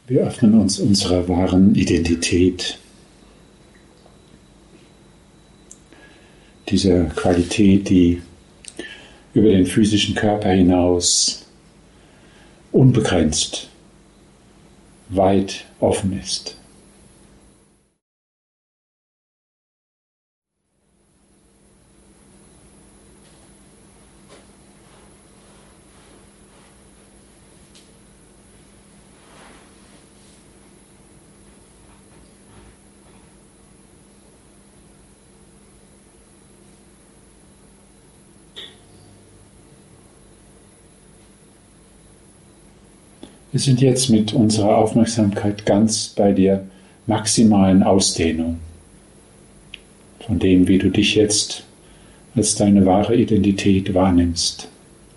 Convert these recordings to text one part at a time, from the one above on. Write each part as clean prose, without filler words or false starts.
Wir öffnen uns unserer wahren Identität, dieser Qualität, die über den physischen Körper hinaus unbegrenzt, weit offen ist. Wir sind jetzt mit unserer Aufmerksamkeit ganz bei der maximalen Ausdehnung von dem, wie du dich jetzt als deine wahre Identität wahrnimmst.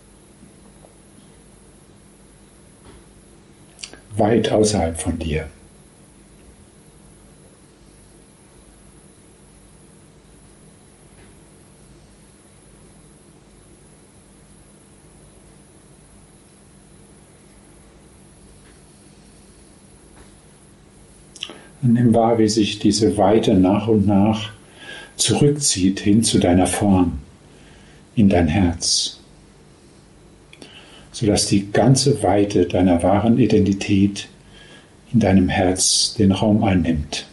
Weit außerhalb von dir. Und nimm wahr, wie sich diese Weite nach und nach zurückzieht hin zu deiner Form, in dein Herz, sodass die ganze Weite deiner wahren Identität in deinem Herz den Raum einnimmt.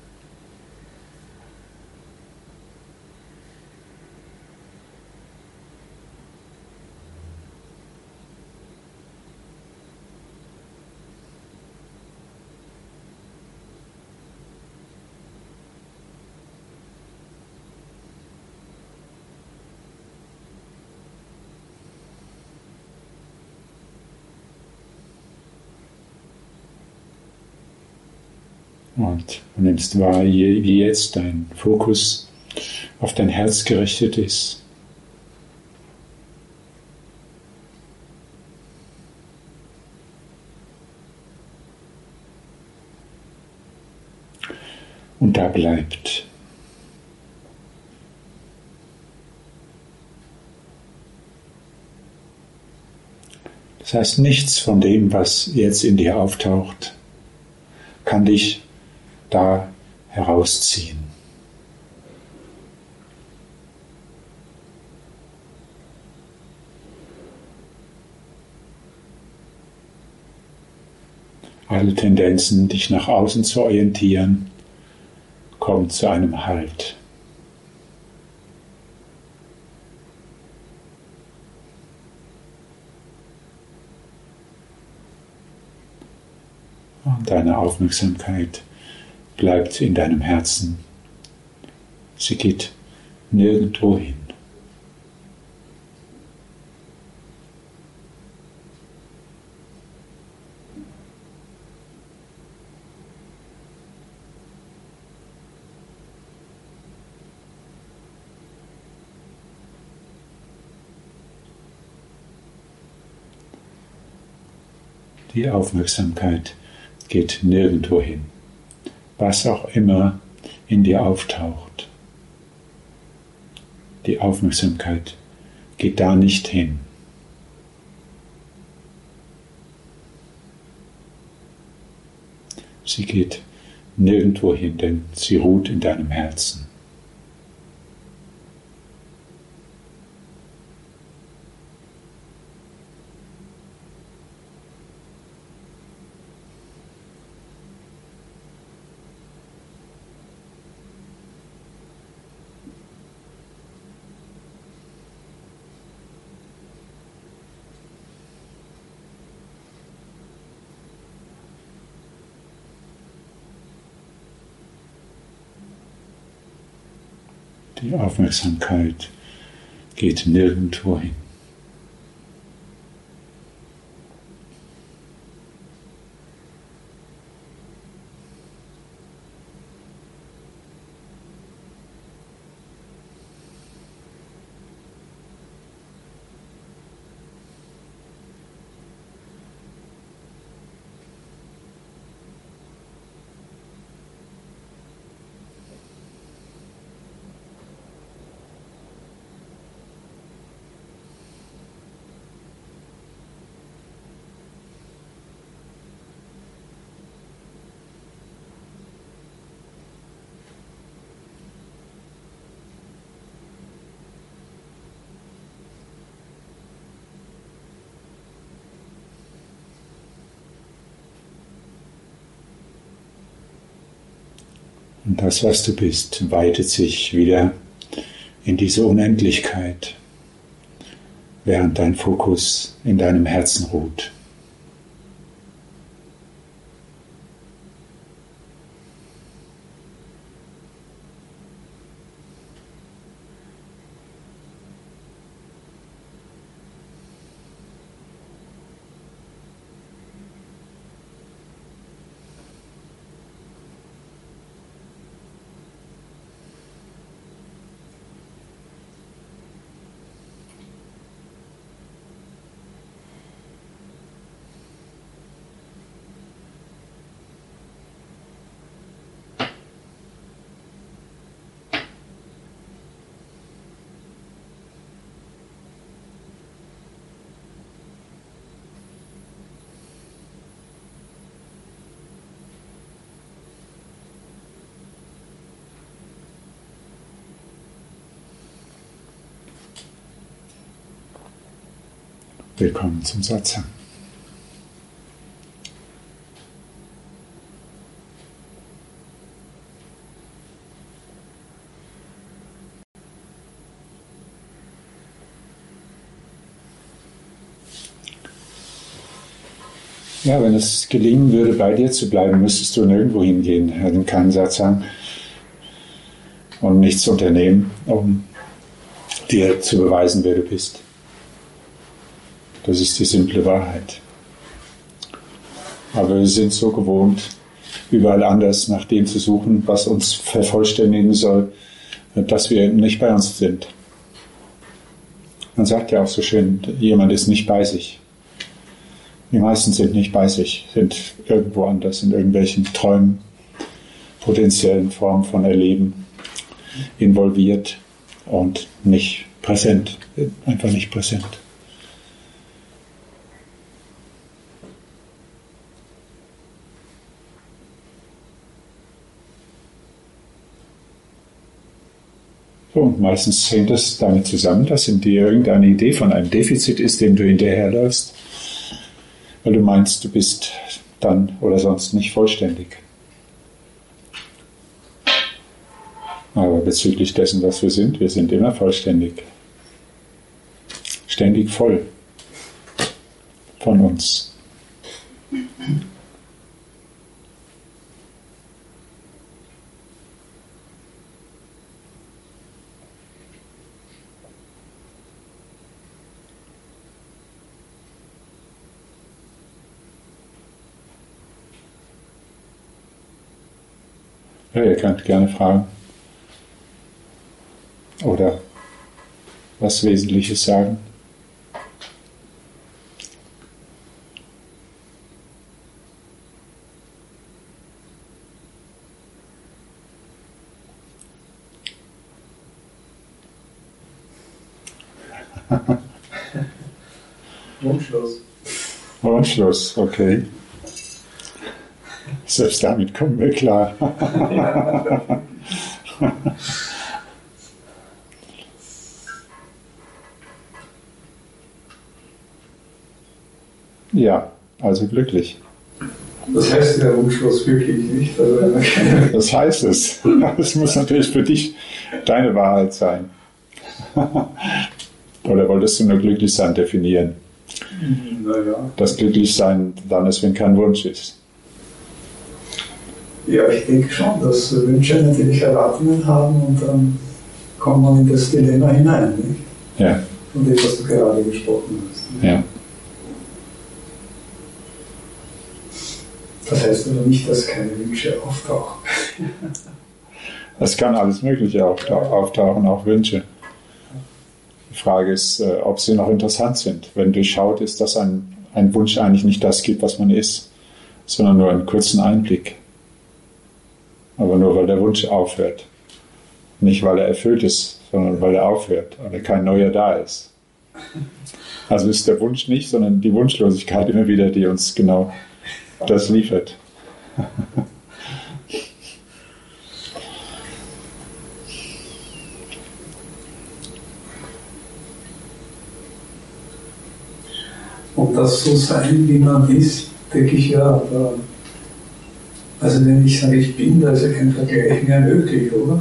Und du nimmst wahr, wie jetzt dein Fokus auf dein Herz gerichtet ist. Und da bleibt. Das heißt, nichts von dem, was jetzt in dir auftaucht, kann dich da herausziehen. Alle Tendenzen, dich nach außen zu orientieren, kommen zu einem Halt. Und deine Aufmerksamkeit bleibt in deinem Herzen. Sie geht nirgendwo hin. Die Aufmerksamkeit geht nirgendwo hin. Was auch immer in dir auftaucht. Die Aufmerksamkeit geht da nicht hin. Sie geht nirgendwo hin, denn sie ruht in deinem Herzen. Die Aufmerksamkeit geht nirgendwo hin. Und das, was du bist, weitet sich wieder in diese Unendlichkeit, während dein Fokus in deinem Herzen ruht. Willkommen zum Satsang. Ja, wenn es gelingen würde, bei dir zu bleiben, müsstest du nirgendwo hingehen, in keinen Satsang, und nichts unternehmen, um dir zu beweisen, wer du bist. Das ist die simple Wahrheit. Aber wir sind so gewohnt, überall anders nach dem zu suchen, was uns vervollständigen soll, dass wir nicht bei uns sind. Man sagt ja auch so schön, jemand ist nicht bei sich. Die meisten sind nicht bei sich, sind irgendwo anders, in irgendwelchen Träumen, potenziellen Formen von Erleben involviert und nicht präsent, einfach nicht präsent. So, und meistens hängt es damit zusammen, dass in dir irgendeine Idee von einem Defizit ist, dem du hinterherläufst, weil du meinst, du bist dann oder sonst nicht vollständig. Aber bezüglich dessen, was wir sind immer vollständig. Ständig voll von uns. Ja, ihr könnt gerne fragen. Oder was Wesentliches sagen. Wunschlos. Wunschlos, okay. Selbst damit kommen wir klar. Ja, also glücklich. Das heißt ja wunschlos wirklich nicht. Also das heißt es. Es muss natürlich für dich deine Wahrheit sein. Oder wolltest du nur glücklich sein definieren? Naja. Das Glücklichsein dann ist, wenn kein Wunsch ist. Ja, ich denke schon, dass Wünsche natürlich Erwartungen haben und dann kommt man in das Dilemma hinein, nicht? Ja. Von dem, was du gerade gesprochen hast. Ja. Das heißt aber nicht, dass keine Wünsche auftauchen. Es kann alles Mögliche auftauchen, auch Wünsche. Die Frage ist, ob sie noch interessant sind. Wenn durchschaut ist, dass ein Wunsch eigentlich nicht das gibt, was man ist, sondern nur einen kurzen Einblick. Aber nur, weil der Wunsch aufhört. Nicht, weil er erfüllt ist, sondern weil er aufhört, weil kein neuer da ist. Also ist der Wunsch nicht, sondern die Wunschlosigkeit immer wieder, die uns genau das liefert. Und das so sein, wie man ist, denke ich ja, Also wenn ich sage, ich bin, da ist ja kein Vergleich mehr möglich, oder?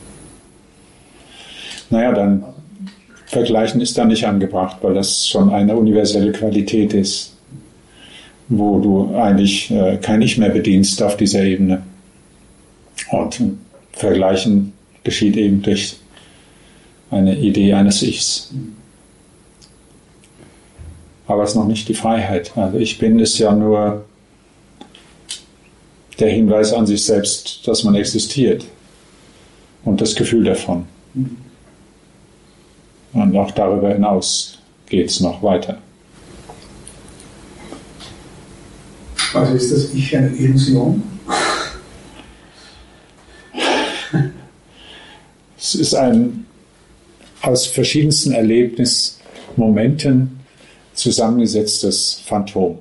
Naja, dann Vergleichen ist da nicht angebracht, weil das schon eine universelle Qualität ist, wo du eigentlich kein Ich mehr bedienst auf dieser Ebene. Und Vergleichen geschieht eben durch eine Idee eines Ichs. Aber es ist noch nicht die Freiheit. Also ich bin ist ja nur der Hinweis an sich selbst, dass man existiert und das Gefühl davon. Und auch darüber hinaus geht es noch weiter. Also ist das Ich eine Illusion? Es ist ein aus verschiedensten Erlebnismomenten zusammengesetztes Phantom.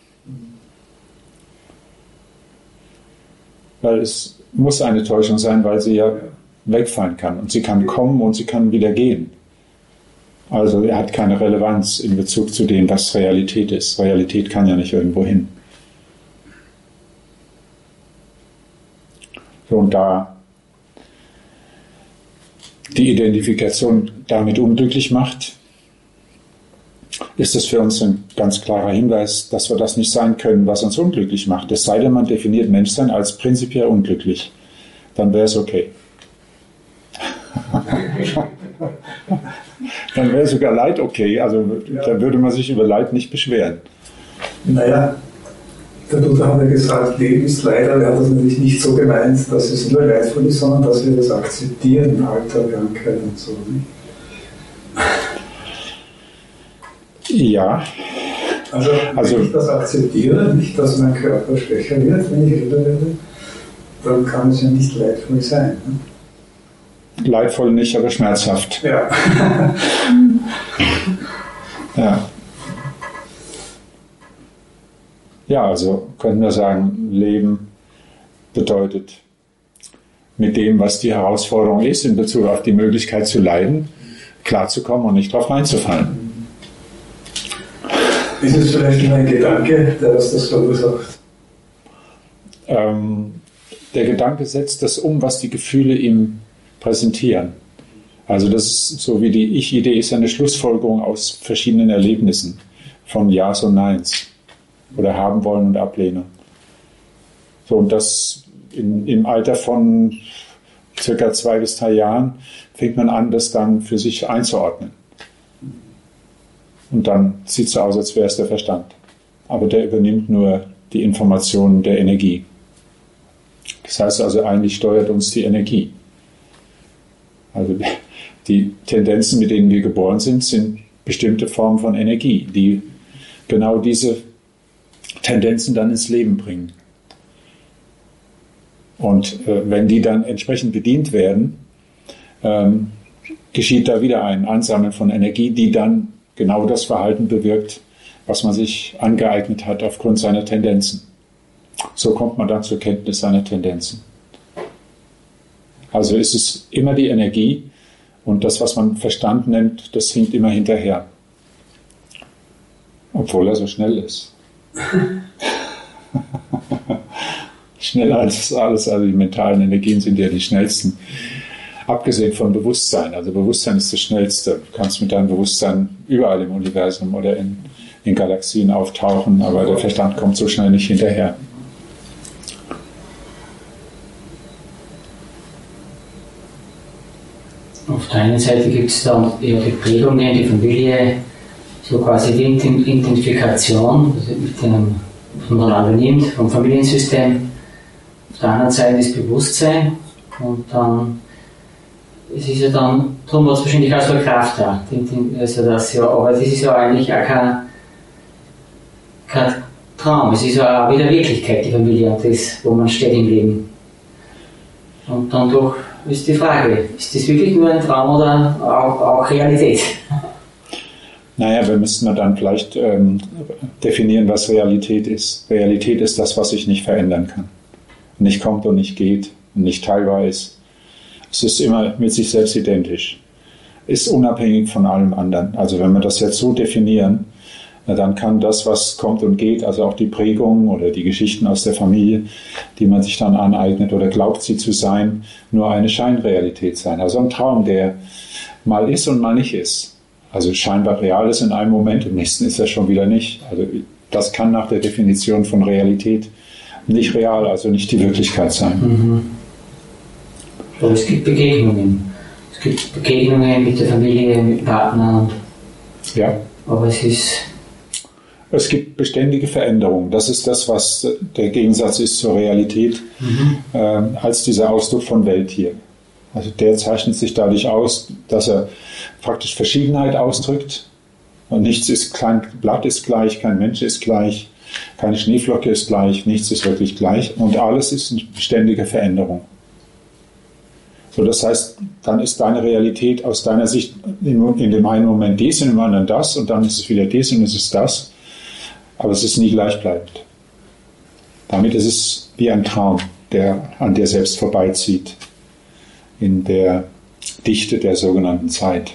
Weil es muss eine Täuschung sein, weil sie ja wegfallen kann. Und sie kann kommen und sie kann wieder gehen. Also er hat keine Relevanz in Bezug zu dem, was Realität ist. Realität kann ja nicht irgendwo hin. So, und da die Identifikation damit unglücklich macht, ist es für uns ein ganz klarer Hinweis, dass wir das nicht sein können, was uns unglücklich macht. Es sei denn, man definiert Menschsein als prinzipiell unglücklich. Dann wäre es okay. Dann wäre sogar Leid okay. Also dann würde man sich über Leid nicht beschweren. Naja, der Buddha hat ja gesagt, Leben ist Leid, aber er hat das natürlich nicht so gemeint, dass es nur leidvoll ist, sondern dass wir das akzeptieren, Alter, Krankheit und so. Nicht? Ja. Also wenn ich das akzeptiere, nicht, dass mein Körper schwächer wird, wenn ich älter werde, dann kann es ja nicht leidvoll sein. Ne? Leidvoll nicht, aber schmerzhaft. Ja. Ja. Ja, also können wir sagen, Leben bedeutet mit dem, was die Herausforderung ist, in Bezug auf die Möglichkeit zu leiden, klarzukommen und nicht drauf reinzufallen. Ist es vielleicht nur ein Gedanke, der das verursacht? Der Gedanke setzt das um, was die Gefühle ihm präsentieren. Also das ist so wie die Ich-Idee ist eine Schlussfolgerung aus verschiedenen Erlebnissen von Ja's und Neins oder haben wollen und Ablehnung. So, und das im Alter von circa 2 bis 3 Jahren fängt man an, das dann für sich einzuordnen. Und dann sieht es so aus, als wäre es der Verstand. Aber der übernimmt nur die Informationen der Energie. Das heißt also, eigentlich steuert uns die Energie. Also die Tendenzen, mit denen wir geboren sind, sind bestimmte Formen von Energie, die genau diese Tendenzen dann ins Leben bringen. Und wenn die dann entsprechend bedient werden, geschieht da wieder ein Ansammeln von Energie, die dann genau das Verhalten bewirkt, was man sich angeeignet hat aufgrund seiner Tendenzen. So kommt man dann zur Kenntnis seiner Tendenzen. Also ist es immer die Energie und das, was man Verstand nennt, das hinkt immer hinterher. Obwohl er so schnell ist. Schneller als alles, also die mentalen Energien sind ja die schnellsten. Abgesehen von Bewusstsein. Also Bewusstsein ist das Schnellste. Du kannst mit deinem Bewusstsein überall im Universum oder in Galaxien auftauchen, aber der Verstand kommt so schnell nicht hinterher. Auf der einen Seite gibt es dann ja die Prägungen, die Familie, so quasi die Identifikation, also mit dem voneinander nimmt, vom Familiensystem. Auf der anderen Seite ist Bewusstsein und dann es ist ja dann, darum hat es wahrscheinlich auch so eine Kraft da. Also das ja, aber das ist ja eigentlich auch kein Traum, es ist ja auch wieder Wirklichkeit, die Familie und das, wo man steht im Leben. Und dann doch ist die Frage, ist das wirklich nur ein Traum oder auch Realität? Naja, wir müssten dann vielleicht definieren, was Realität ist. Realität ist das, was sich nicht verändern kann. Nicht kommt und nicht geht und nicht teilbar ist. Es ist immer mit sich selbst identisch. Ist unabhängig von allem anderen. Also wenn wir das jetzt so definieren, dann kann das, was kommt und geht, also auch die Prägungen oder die Geschichten aus der Familie, die man sich dann aneignet oder glaubt, sie zu sein, nur eine Scheinrealität sein. Also ein Traum, der mal ist und mal nicht ist. Also scheinbar real ist in einem Moment, im nächsten ist er schon wieder nicht. Also das kann nach der Definition von Realität nicht real, also nicht die Wirklichkeit sein. Mhm. Aber es gibt Begegnungen. Es gibt Begegnungen mit der Familie, mit Partnern. Ja. Aber es gibt beständige Veränderungen. Das ist das, was der Gegensatz ist zur Realität, als dieser Ausdruck von Welt hier. Also der zeichnet sich dadurch aus, dass er praktisch Verschiedenheit ausdrückt. Und nichts ist, kein Blatt ist gleich, kein Mensch ist gleich, keine Schneeflocke ist gleich, nichts ist wirklich gleich. Und alles ist eine beständige Veränderung. So, das heißt, dann ist deine Realität aus deiner Sicht in dem einen Moment dies, in dem anderen das und dann ist es wieder dies und es ist das. Aber es ist nie gleichbleibend. Damit ist es wie ein Traum, der an dir selbst vorbeizieht, in der Dichte der sogenannten Zeit.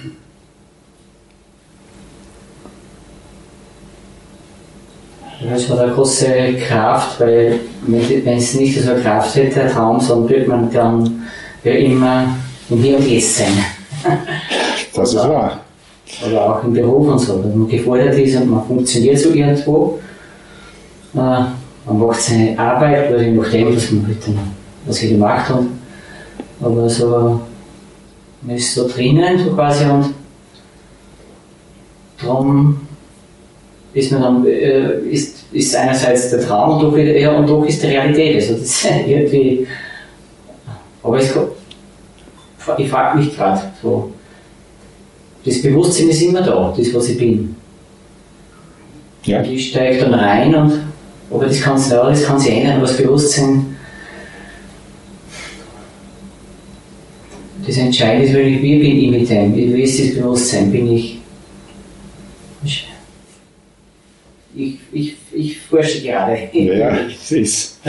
Das hat eine große Kraft, weil wenn es nicht so eine Kraft hätte, der Traum, dann wird man dann ja immer im Hier und Jetzt sein. Das ist wahr. Oder auch im Beruf und so, wenn man gefordert ist und man funktioniert so irgendwo, man macht seine Arbeit, je nachdem, was ich gemacht habe, aber so, man ist so drinnen, so quasi, und darum ist man dann, ist einerseits der Traum und doch ist die Realität, also das ist irgendwie, aber ich frage mich gerade so, das Bewusstsein ist immer da, das, was ich bin. Ja. Und ich steige dann rein, aber das kann sich ändern, aber das Bewusstsein, das Entscheidende ist, wie bin ich mit dem, wie ist das Bewusstsein, bin ich forsche gerade. Ja, ich sehe es.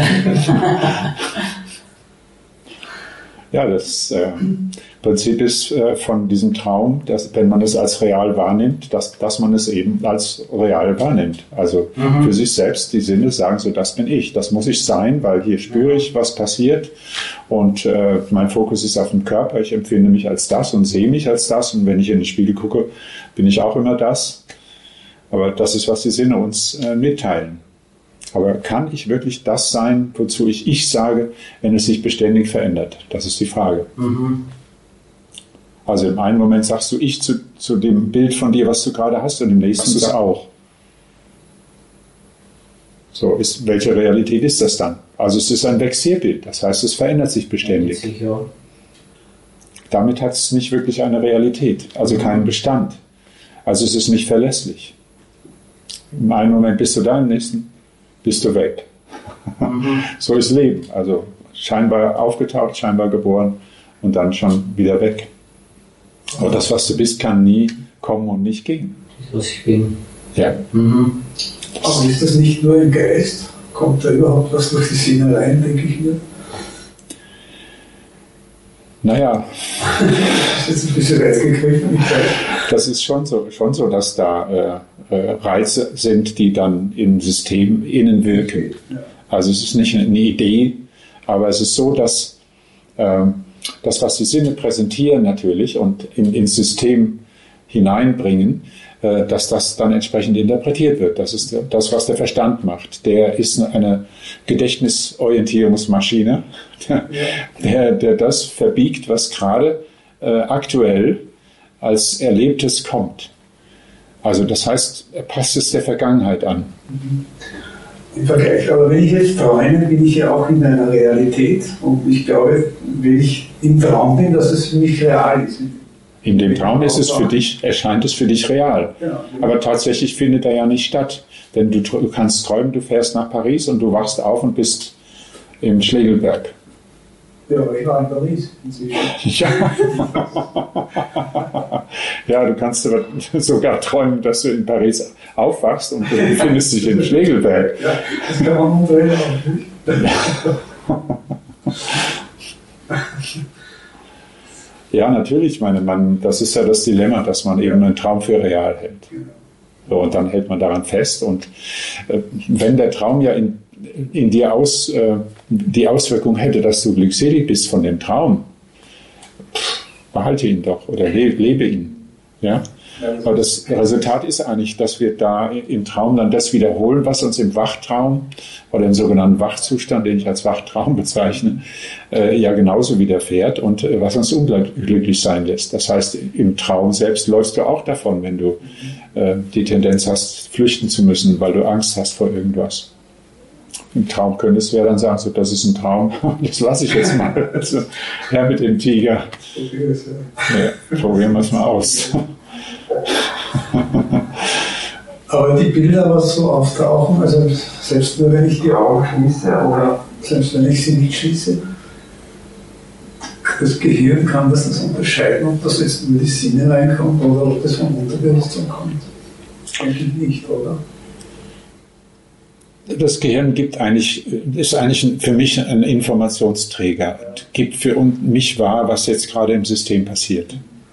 Ja, das Prinzip ist von diesem Traum, dass, wenn man es als real wahrnimmt, dass man es eben als real wahrnimmt. Also für sich selbst, die Sinne sagen so, das bin ich, das muss ich sein, weil hier spüre ich, was passiert und mein Fokus ist auf dem Körper, ich empfinde mich als das und sehe mich als das und wenn ich in den Spiegel gucke, bin ich auch immer das. Aber das ist, was die Sinne uns mitteilen. Aber kann ich wirklich das sein, wozu ich sage, wenn es sich beständig verändert? Das ist die Frage. Also im einen Moment sagst du ich zu dem Bild von dir, was du gerade hast, und im nächsten das auch. So, welche Realität ist das dann? Also es ist ein Vexierbild, das heißt, es verändert sich beständig. Ja. Damit hat es nicht wirklich eine Realität, also keinen Bestand. Also es ist nicht verlässlich. Im einen Moment bist du da, im nächsten bist du weg. So ist Leben. Also scheinbar aufgetaucht, scheinbar geboren und dann schon wieder weg. Aber das, was du bist, kann nie kommen und nicht gehen. Das, was ich bin. Ja. Aber ist das nicht nur im Geist? Kommt da überhaupt was durch die Sinne rein, denke ich mir? Naja. Das ist jetzt ein bisschen weit gegriffen. Das ist schon so, dass da Reize sind, die dann im System innen wirken. Also es ist nicht eine Idee, aber es ist so, dass das, was die Sinne präsentieren natürlich und ins System hineinbringen, dass das dann entsprechend interpretiert wird. Das ist das, was der Verstand macht. Der ist eine Gedächtnisorientierungsmaschine, der das verbiegt, was gerade aktuell als Erlebtes kommt. Also das heißt, er passt es der Vergangenheit an. Im Vergleich, aber wenn ich jetzt träume, bin ich ja auch in einer Realität und ich glaube, wenn ich im Traum bin, dass es für mich real ist. In dem Traum erscheint es für dich real. Genau. Aber tatsächlich findet er ja nicht statt. Denn du kannst träumen, du fährst nach Paris und du wachst auf und bist im Schlegelberg. Ja, aber ich war in Paris inzwischen. Ja. Ja, du kannst sogar träumen, dass du in Paris aufwachst und du befindest dich im Schlegelberg. Ja, das kann man umdrehen auch nicht. Ja, natürlich, das ist ja das Dilemma, dass man eben einen Traum für real hält. So, und dann hält man daran fest. Und wenn der Traum ja in dir die Auswirkung hätte, dass du glückselig bist von dem Traum, behalte ihn doch oder lebe ihn. Ja? Aber das Resultat ist eigentlich, dass wir da im Traum dann das wiederholen, was uns im Wachtraum oder im sogenannten Wachzustand, den ich als Wachtraum bezeichne, ja genauso widerfährt und was uns unglücklich sein lässt. Das heißt, im Traum selbst läufst du auch davon, wenn du die Tendenz hast, flüchten zu müssen, weil du Angst hast vor irgendwas. Im Traum könntest du ja dann sagen, so, das ist ein Traum, das lasse ich jetzt mal. Also, ja, mit dem Tiger. Ja, probieren wir es mal aus. Aber die Bilder, was so auftauchen, also selbst nur wenn ich die Augen schließe oder selbst wenn ich sie nicht schließe, das Gehirn kann das nicht unterscheiden, ob das jetzt nur die Sinne reinkommt oder ob das vom Unterbewusstsein kommt. Denke ich nicht, oder? Das Gehirn ist eigentlich für mich ein Informationsträger, gibt für mich wahr, was jetzt gerade im System passiert.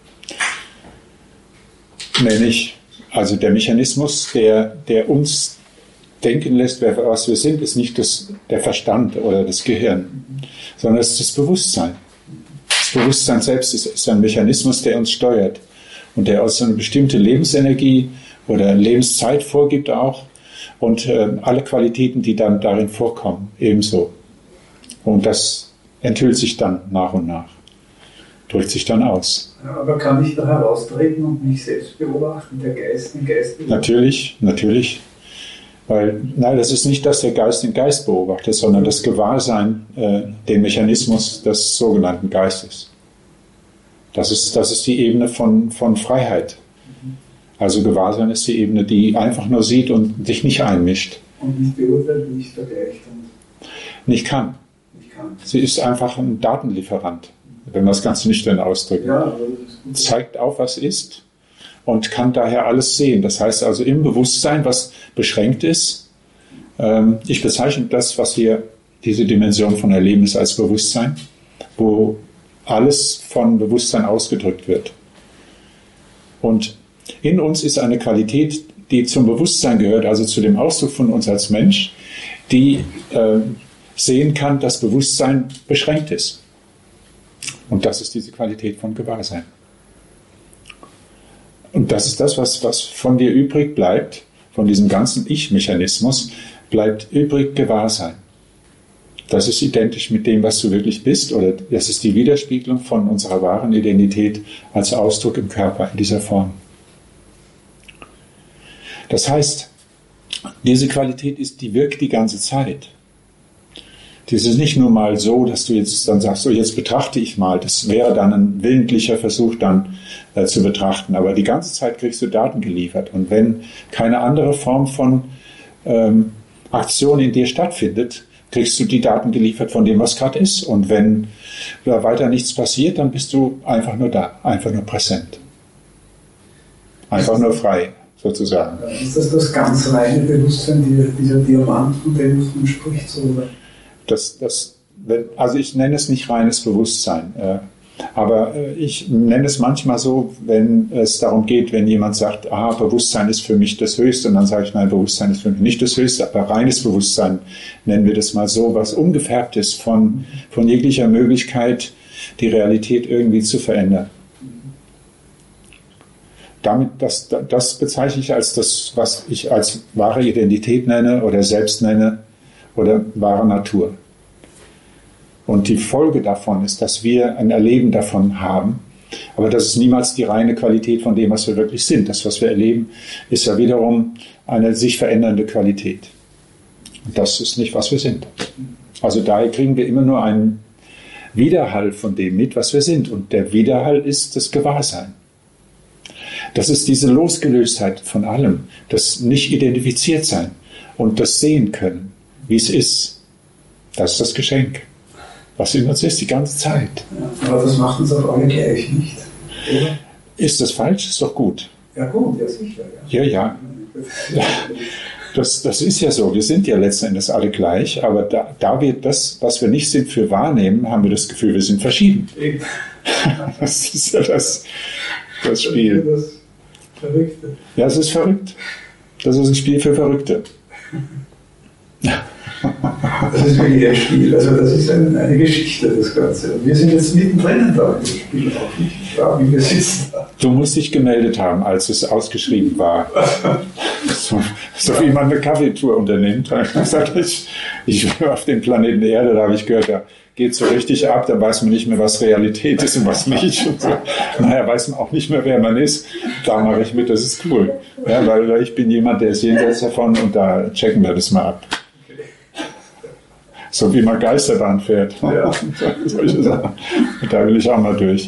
Nämlich, also der Mechanismus, der uns denken lässt, was wir sind, ist nicht der Verstand oder das Gehirn, sondern es ist das Bewusstsein. Das Bewusstsein selbst ist ein Mechanismus, der uns steuert und der uns eine bestimmte Lebensenergie oder Lebenszeit vorgibt auch und alle Qualitäten, die dann darin vorkommen, ebenso. Und das enthüllt sich dann nach und nach, drückt sich dann aus. Ja, aber kann ich da heraustreten und mich selbst beobachten, den Geist beobachten? Natürlich. Weil, nein, das ist nicht, dass der Geist den Geist beobachtet, sondern das Gewahrsein, den Mechanismus des sogenannten Geistes. Das ist die Ebene von Freiheit. Also Gewahrsein ist die Ebene, die einfach nur sieht und sich nicht einmischt. Und nicht beurteilt, nicht vergleicht. Nicht kann. Sie ist einfach ein Datenlieferant, wenn man das Ganze nüchtern ausdrücken. Ja, zeigt auf, was ist und kann daher alles sehen. Das heißt also im Bewusstsein, was beschränkt ist, ich bezeichne das, was hier diese Dimension von Erleben ist, als Bewusstsein, wo alles von Bewusstsein ausgedrückt wird. Und in uns ist eine Qualität, die zum Bewusstsein gehört, also zu dem Ausdruck von uns als Mensch, die sehen kann, dass Bewusstsein beschränkt ist. Und das ist diese Qualität von Gewahrsein. Und das ist das, was von dir übrig bleibt, von diesem ganzen Ich-Mechanismus, bleibt übrig Gewahrsein. Das ist identisch mit dem, was du wirklich bist, oder das ist die Widerspiegelung von unserer wahren Identität als Ausdruck im Körper in dieser Form. Das heißt, diese Qualität die wirkt die ganze Zeit. Das ist nicht nur mal so, dass du jetzt dann sagst, so jetzt betrachte ich mal. Das wäre dann ein willentlicher Versuch dann zu betrachten. Aber die ganze Zeit kriegst du Daten geliefert. Und wenn keine andere Form von Aktion in dir stattfindet, kriegst du die Daten geliefert von dem, was gerade ist. Und wenn da weiter nichts passiert, dann bist du einfach nur da, einfach nur präsent. Einfach nur frei, sozusagen. Ist das ganz reine Bewusstsein, dieser Diamant, von dem man spricht? So, oder? Also ich nenne es nicht reines Bewusstsein, aber ich nenne es manchmal so, wenn es darum geht, wenn jemand sagt, Bewusstsein ist für mich das Höchste, und dann sage ich, nein, Bewusstsein ist für mich nicht das Höchste, aber reines Bewusstsein, nennen wir das mal so, was ungefärbt ist von jeglicher Möglichkeit, die Realität irgendwie zu verändern. Das bezeichne ich als das, was ich als wahre Identität nenne oder Selbst nenne, oder wahre Natur. Und die Folge davon ist, dass wir ein Erleben davon haben, aber das ist niemals die reine Qualität von dem, was wir wirklich sind. Das, was wir erleben, ist ja wiederum eine sich verändernde Qualität. Und das ist nicht, was wir sind. Also daher kriegen wir immer nur einen Widerhall von dem mit, was wir sind. Und der Widerhall ist das Gewahrsein. Das ist diese Losgelöstheit von allem, das nicht identifiziert sein und das sehen können, wie es ist. Das ist das Geschenk, was in uns ist, die ganze Zeit. Ja, aber das macht uns auf alle gleich, nicht? Oder? Ist das falsch? Ist doch gut. Ja gut, ja sicher. Ja. Das ist ja so. Wir sind ja letzten Endes alle gleich, aber da wir das, was wir nicht sind, für wahrnehmen, haben wir das Gefühl, wir sind verschieden. Das ist ja das Spiel. Das Verrückte. Ja, es ist verrückt. Das ist ein Spiel für Verrückte. Das ist wirklich ein Spiel, also das ist eine Geschichte, das Ganze. Und wir sind jetzt mittendrin da in dem Spiel auch nicht. Ja, wie wir sitzen da. Du musst dich gemeldet haben, als es ausgeschrieben war. So wie man eine Kaffeetour unternimmt. Da habe ich gesagt, ich will auf dem Planeten Erde, da habe ich gehört, da geht so richtig ab, da weiß man nicht mehr, was Realität ist und was nicht. Und so. Nachher weiß man auch nicht mehr, wer man ist. Da mache ich mit, das ist cool. Ja, weil ich bin jemand, der ist jenseits davon und da checken wir das mal ab. So wie man Geisterbahn fährt. Ja. Solche Sachen. Und da will ich auch mal durch.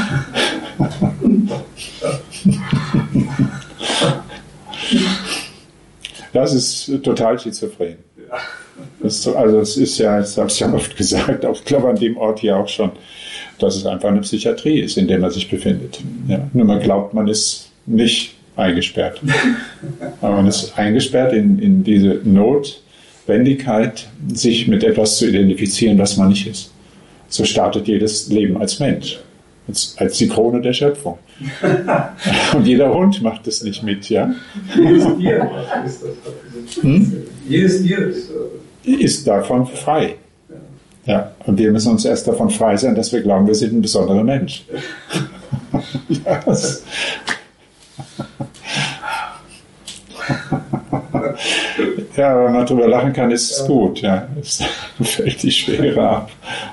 Das ist total schizophren. Also es ist ja, das habe ich ja oft gesagt, ich glaube an dem Ort hier auch schon, dass es einfach eine Psychiatrie ist, in der man sich befindet. Ja, nur man glaubt, man ist nicht eingesperrt. Aber man ist eingesperrt in diese Notwendigkeit, sich mit etwas zu identifizieren, was man nicht ist. So startet jedes Leben als Mensch, als die Krone der Schöpfung. Und jeder Hund macht das nicht mit, ja? Jedes Tier ist das. Jedes Tier ist davon frei. Ja, und wir müssen uns erst davon frei sein, dass wir glauben, wir sind ein besonderer Mensch. Yes. Ja, wenn man drüber lachen kann, ist es gut. Ja. Es fällt die Schwere ab.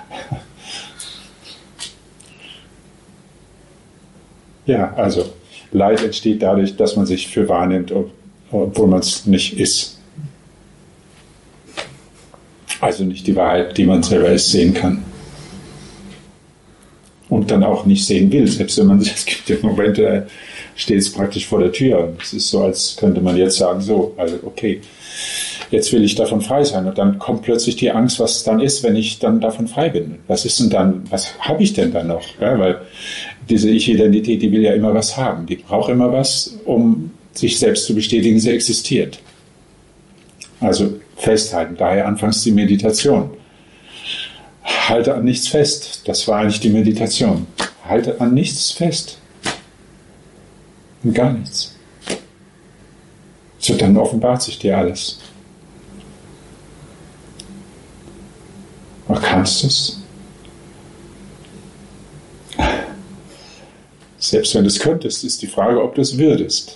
Ja, also Leid entsteht dadurch, dass man sich für wahrnimmt, obwohl man es nicht ist. Also nicht die Wahrheit, die man selber ist, sehen kann. Und dann auch nicht sehen will. Selbst wenn man sich, es gibt ja Momente, da steht es praktisch vor der Tür. Und es ist so, als könnte man jetzt sagen, so, also okay, jetzt will ich davon frei sein. Und dann kommt plötzlich die Angst, was es dann ist, wenn ich dann davon frei bin. Was ist denn dann, was habe ich denn dann noch? Ja, weil diese Ich-Identität, die will ja immer was haben. Die braucht immer was, um sich selbst zu bestätigen, sie existiert. Also festhalten, daher anfangs die Meditation. Halte an nichts fest, das war eigentlich die Meditation. Halte an nichts fest. Und gar nichts. So, dann offenbart sich dir alles. Und kannst du es? Selbst wenn du es könntest, ist die Frage, ob du es würdest.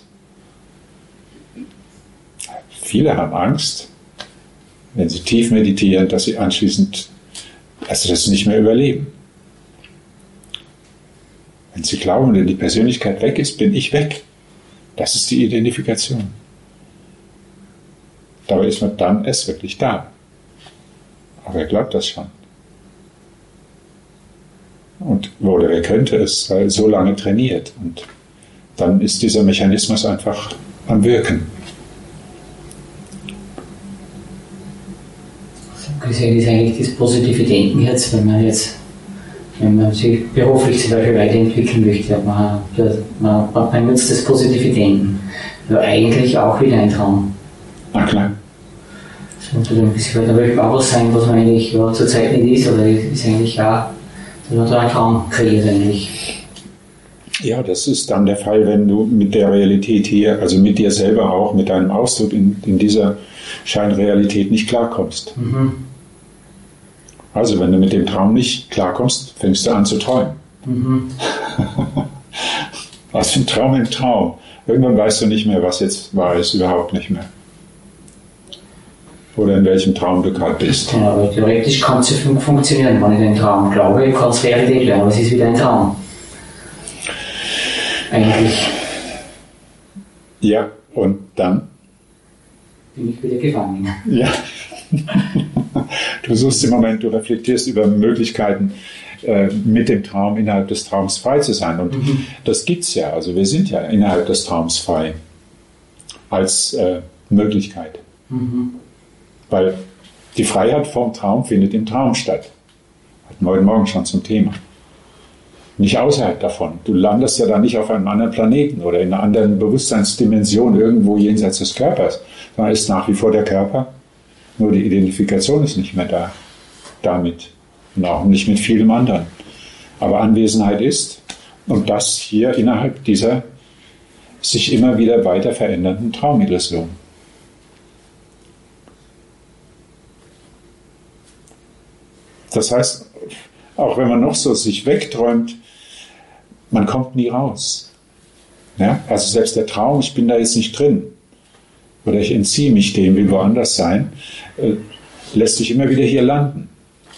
Viele haben Angst, wenn sie tief meditieren, dass sie anschließend das nicht mehr überleben. Wenn sie glauben, wenn die Persönlichkeit weg ist, bin ich weg. Das ist die Identifikation. Dabei ist man dann erst wirklich da. Aber er glaubt das schon. Oder wer könnte es, weil so lange trainiert. Und dann ist dieser Mechanismus einfach am Wirken. Gesehen ist eigentlich das positive Denken jetzt, wenn man sich beruflich zum Beispiel weiterentwickeln möchte, man benutzt das positive Denken. Ja, eigentlich auch wieder ein Traum. Na klar. Das muss ein bisschen weiter, aber auch was sein, was man eigentlich zurzeit nicht ist, oder ist eigentlich auch, dass man da einen Traum kreiert eigentlich. Ja, das ist dann der Fall, wenn du mit der Realität hier, also mit dir selber auch, mit deinem Ausdruck in dieser Scheinrealität nicht klarkommst. Mhm. Also wenn du mit dem Traum nicht klarkommst, fängst du an zu träumen. Mhm. Aus dem Traum im Traum. Irgendwann weißt du nicht mehr, was jetzt wahr ist, überhaupt nicht mehr. Oder in welchem Traum du gerade bist. Ja, aber theoretisch kann es funktionieren, wenn ich den Traum glaube, kann es Realität werden, aber es ist wieder ein Traum. Eigentlich. Ja, und dann? Bin ich wieder gefangen. Ja. Du suchst im Moment, du reflektierst über Möglichkeiten, mit dem Traum innerhalb des Traums frei zu sein. Und das gibt es ja. Also wir sind ja innerhalb des Traums frei. Als Möglichkeit. Mhm. Weil die Freiheit vom Traum findet im Traum statt. Hatten wir heute Morgen schon zum Thema. Nicht außerhalb davon. Du landest ja da nicht auf einem anderen Planeten oder in einer anderen Bewusstseinsdimension irgendwo jenseits des Körpers. Da ist nach wie vor der Körper. Nur die Identifikation ist nicht mehr da. Damit. Und auch nicht mit vielem anderen. Aber Anwesenheit ist. Und das hier innerhalb dieser sich immer wieder weiter verändernden Traumillusion. Das heißt, auch wenn man noch so sich wegträumt, man kommt nie raus. Ja? Also selbst der Traum, ich bin da jetzt nicht drin, oder ich entziehe mich dem, will woanders sein, lässt sich immer wieder hier landen.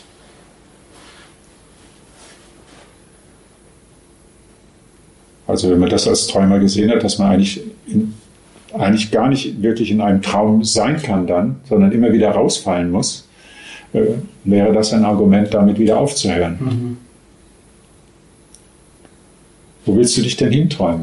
Also wenn man das als Träumer gesehen hat, dass man eigentlich gar nicht wirklich in einem Traum sein kann dann, sondern immer wieder rausfallen muss, wäre das ein Argument, damit wieder aufzuhören. Mhm. Wo willst du dich denn hinträumen?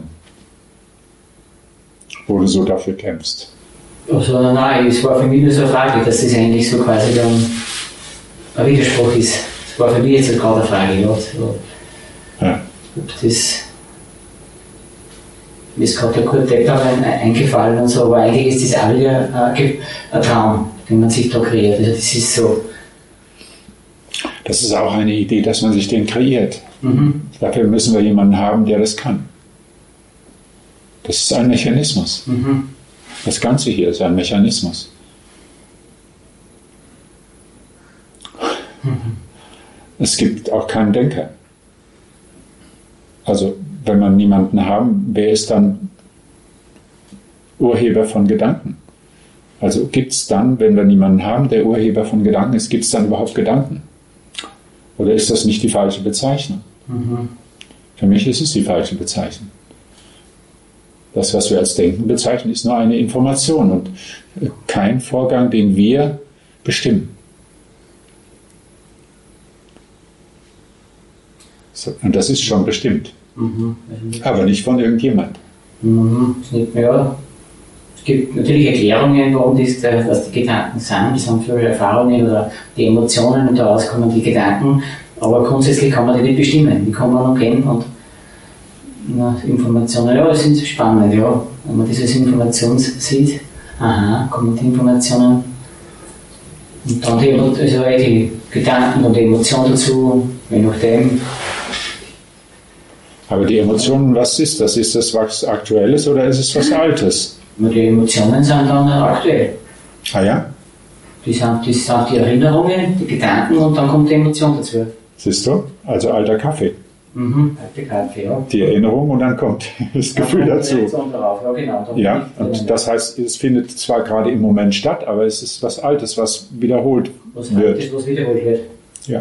Wo du so dafür kämpfst? Also nein, es war für mich nur so eine Frage, dass das eigentlich so quasi dann ein Widerspruch ist. Das war für mich jetzt gerade eine Frage, ja. So, Ja. ob das... Mir ist gerade der Kurt Decker eingefallen und so, aber eigentlich ist das auch wieder ein Traum, den man sich da kreiert. Also das ist so. Das ist auch eine Idee, dass man sich den kreiert. Mhm. Dafür müssen wir jemanden haben, der das kann. Das ist ein Mechanismus. Mhm. Das Ganze hier ist ein Mechanismus. Mhm. Es gibt auch keinen Denker. Also wenn man niemanden haben, wer ist dann Urheber von Gedanken? Also gibt es dann, wenn wir niemanden haben, der Urheber von Gedanken ist, gibt es dann überhaupt Gedanken? Oder ist das nicht die falsche Bezeichnung? Mhm. Für mich ist es die falsche Bezeichnung. Das, was wir als Denken bezeichnen, ist nur eine Information und kein Vorgang, den wir bestimmen. So, und das ist schon bestimmt. Mhm. Aber nicht von irgendjemand. Mhm. Ja. Es gibt natürlich Erklärungen, warum was die Gedanken sind. Das haben viele Erfahrungen oder die Emotionen und daraus kommen die Gedanken. Aber grundsätzlich kann man die nicht bestimmen. Die kann man noch kennen und Informationen, ja, das sind spannend, ja. Wenn man das als Information sieht, aha, kommen die Informationen und dann die Gedanken und die Emotionen dazu, je nachdem. Aber die Emotionen, was ist das? Ist das was Aktuelles oder ist es was Altes? Die Emotionen sind dann aktuell. Ah ja? Das sind die Erinnerungen, die Gedanken und dann kommt die Emotion dazu. Siehst du? Also alter Kaffee. Mhm, alter Kaffee, ja. Die Erinnerung und dann kommt das Gefühl dazu. Drauf. Ja, genau. Ja, und das heißt, es findet zwar gerade im Moment statt, aber es ist was Altes, was wiederholt wird. Was wiederholt wird. Ja.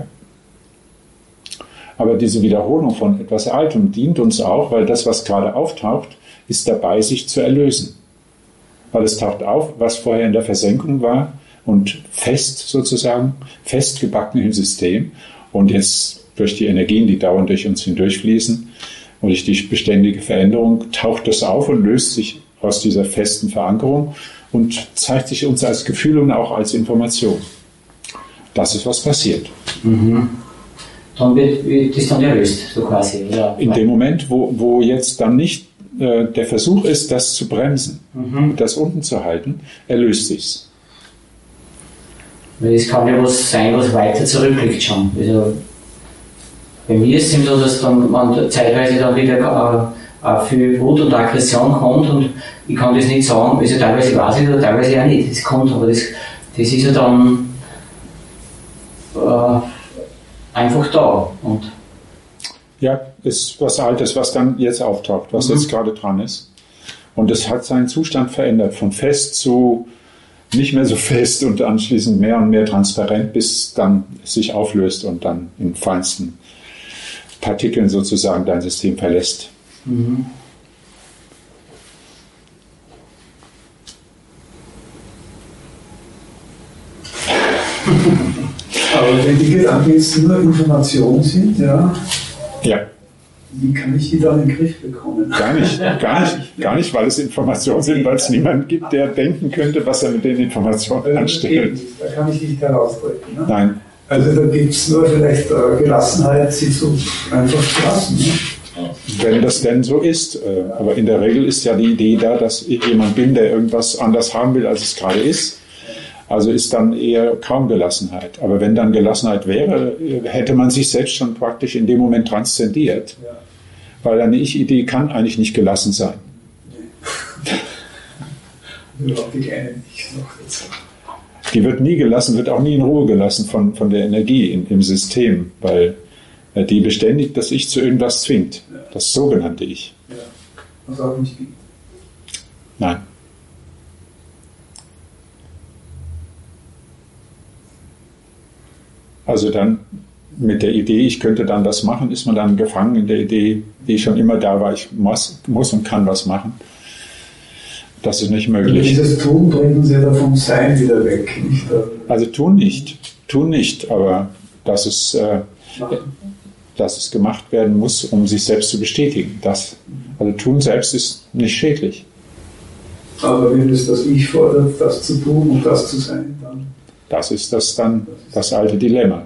Aber diese Wiederholung von etwas Altem dient uns auch, weil das, was gerade auftaucht, ist dabei, sich zu erlösen. Weil es taucht auf, was vorher in der Versenkung war und fest sozusagen, festgebacken im System und jetzt durch die Energien, die dauernd durch uns hindurchfließen und durch die beständige Veränderung, taucht das auf und löst sich aus dieser festen Verankerung und zeigt sich uns als Gefühl und auch als Information. Das ist, was passiert. Mhm. Dann wird das dann erlöst, so quasi. Ja. In dem Moment, wo jetzt dann nicht der Versuch ist, das zu bremsen, das unten zu halten, erlöst sich's. Weil es kann ja was sein, was weiter zurückliegt schon. Also bei mir ist es so, dass dann man zeitweise dann wieder viel Wut und Aggression kommt und ich kann das nicht sagen, also teilweise weiß ich oder teilweise auch nicht, das kommt, aber das ist ja dann einfach da. Und ja, ist was Altes, was dann jetzt auftaucht, was jetzt gerade dran ist. Und es hat seinen Zustand verändert, von fest zu nicht mehr so fest und anschließend mehr und mehr transparent, bis dann es sich auflöst und dann in feinsten Partikeln sozusagen dein System verlässt. Mhm. Aber wenn die Gedanken jetzt nur Information sind, ja, wie kann ich die dann in den Griff bekommen? Gar nicht, weil es Informationen sind, weil es niemanden gibt, der denken könnte, was er mit den Informationen anstellt. Da kann ich nicht herausdrücken. Ne? Nein. Also da gibt es nur vielleicht Gelassenheit, sie einfach zu lassen. Ne? Wenn das denn so ist. Aber in der Regel ist ja die Idee da, dass ich jemand bin, der irgendwas anders haben will, als es gerade ist. Also ist dann eher kaum Gelassenheit. Aber wenn dann Gelassenheit wäre, hätte man sich selbst schon praktisch in dem Moment transzendiert. Ja. Weil eine Ich-Idee kann eigentlich nicht gelassen sein. Überhaupt die kleine nicht noch dazu. Die wird nie gelassen, wird auch nie in Ruhe gelassen von der Energie im System, weil die beständig das Ich zu irgendwas zwingt. Das sogenannte Ich. Ja, was auch nicht gibt. Nein. Also dann mit der Idee, ich könnte dann das machen, ist man dann gefangen in der Idee, die schon immer da war, ich muss und kann was machen. Das ist nicht möglich. Also dieses Tun bringen Sie ja vom Sein wieder weg. Nicht? Also tun nicht, aber dass es gemacht werden muss, um sich selbst zu bestätigen. Also tun selbst ist nicht schädlich. Aber wenn es das Ich fordert, das zu tun und das zu sein, dann... Das ist das alte Dilemma.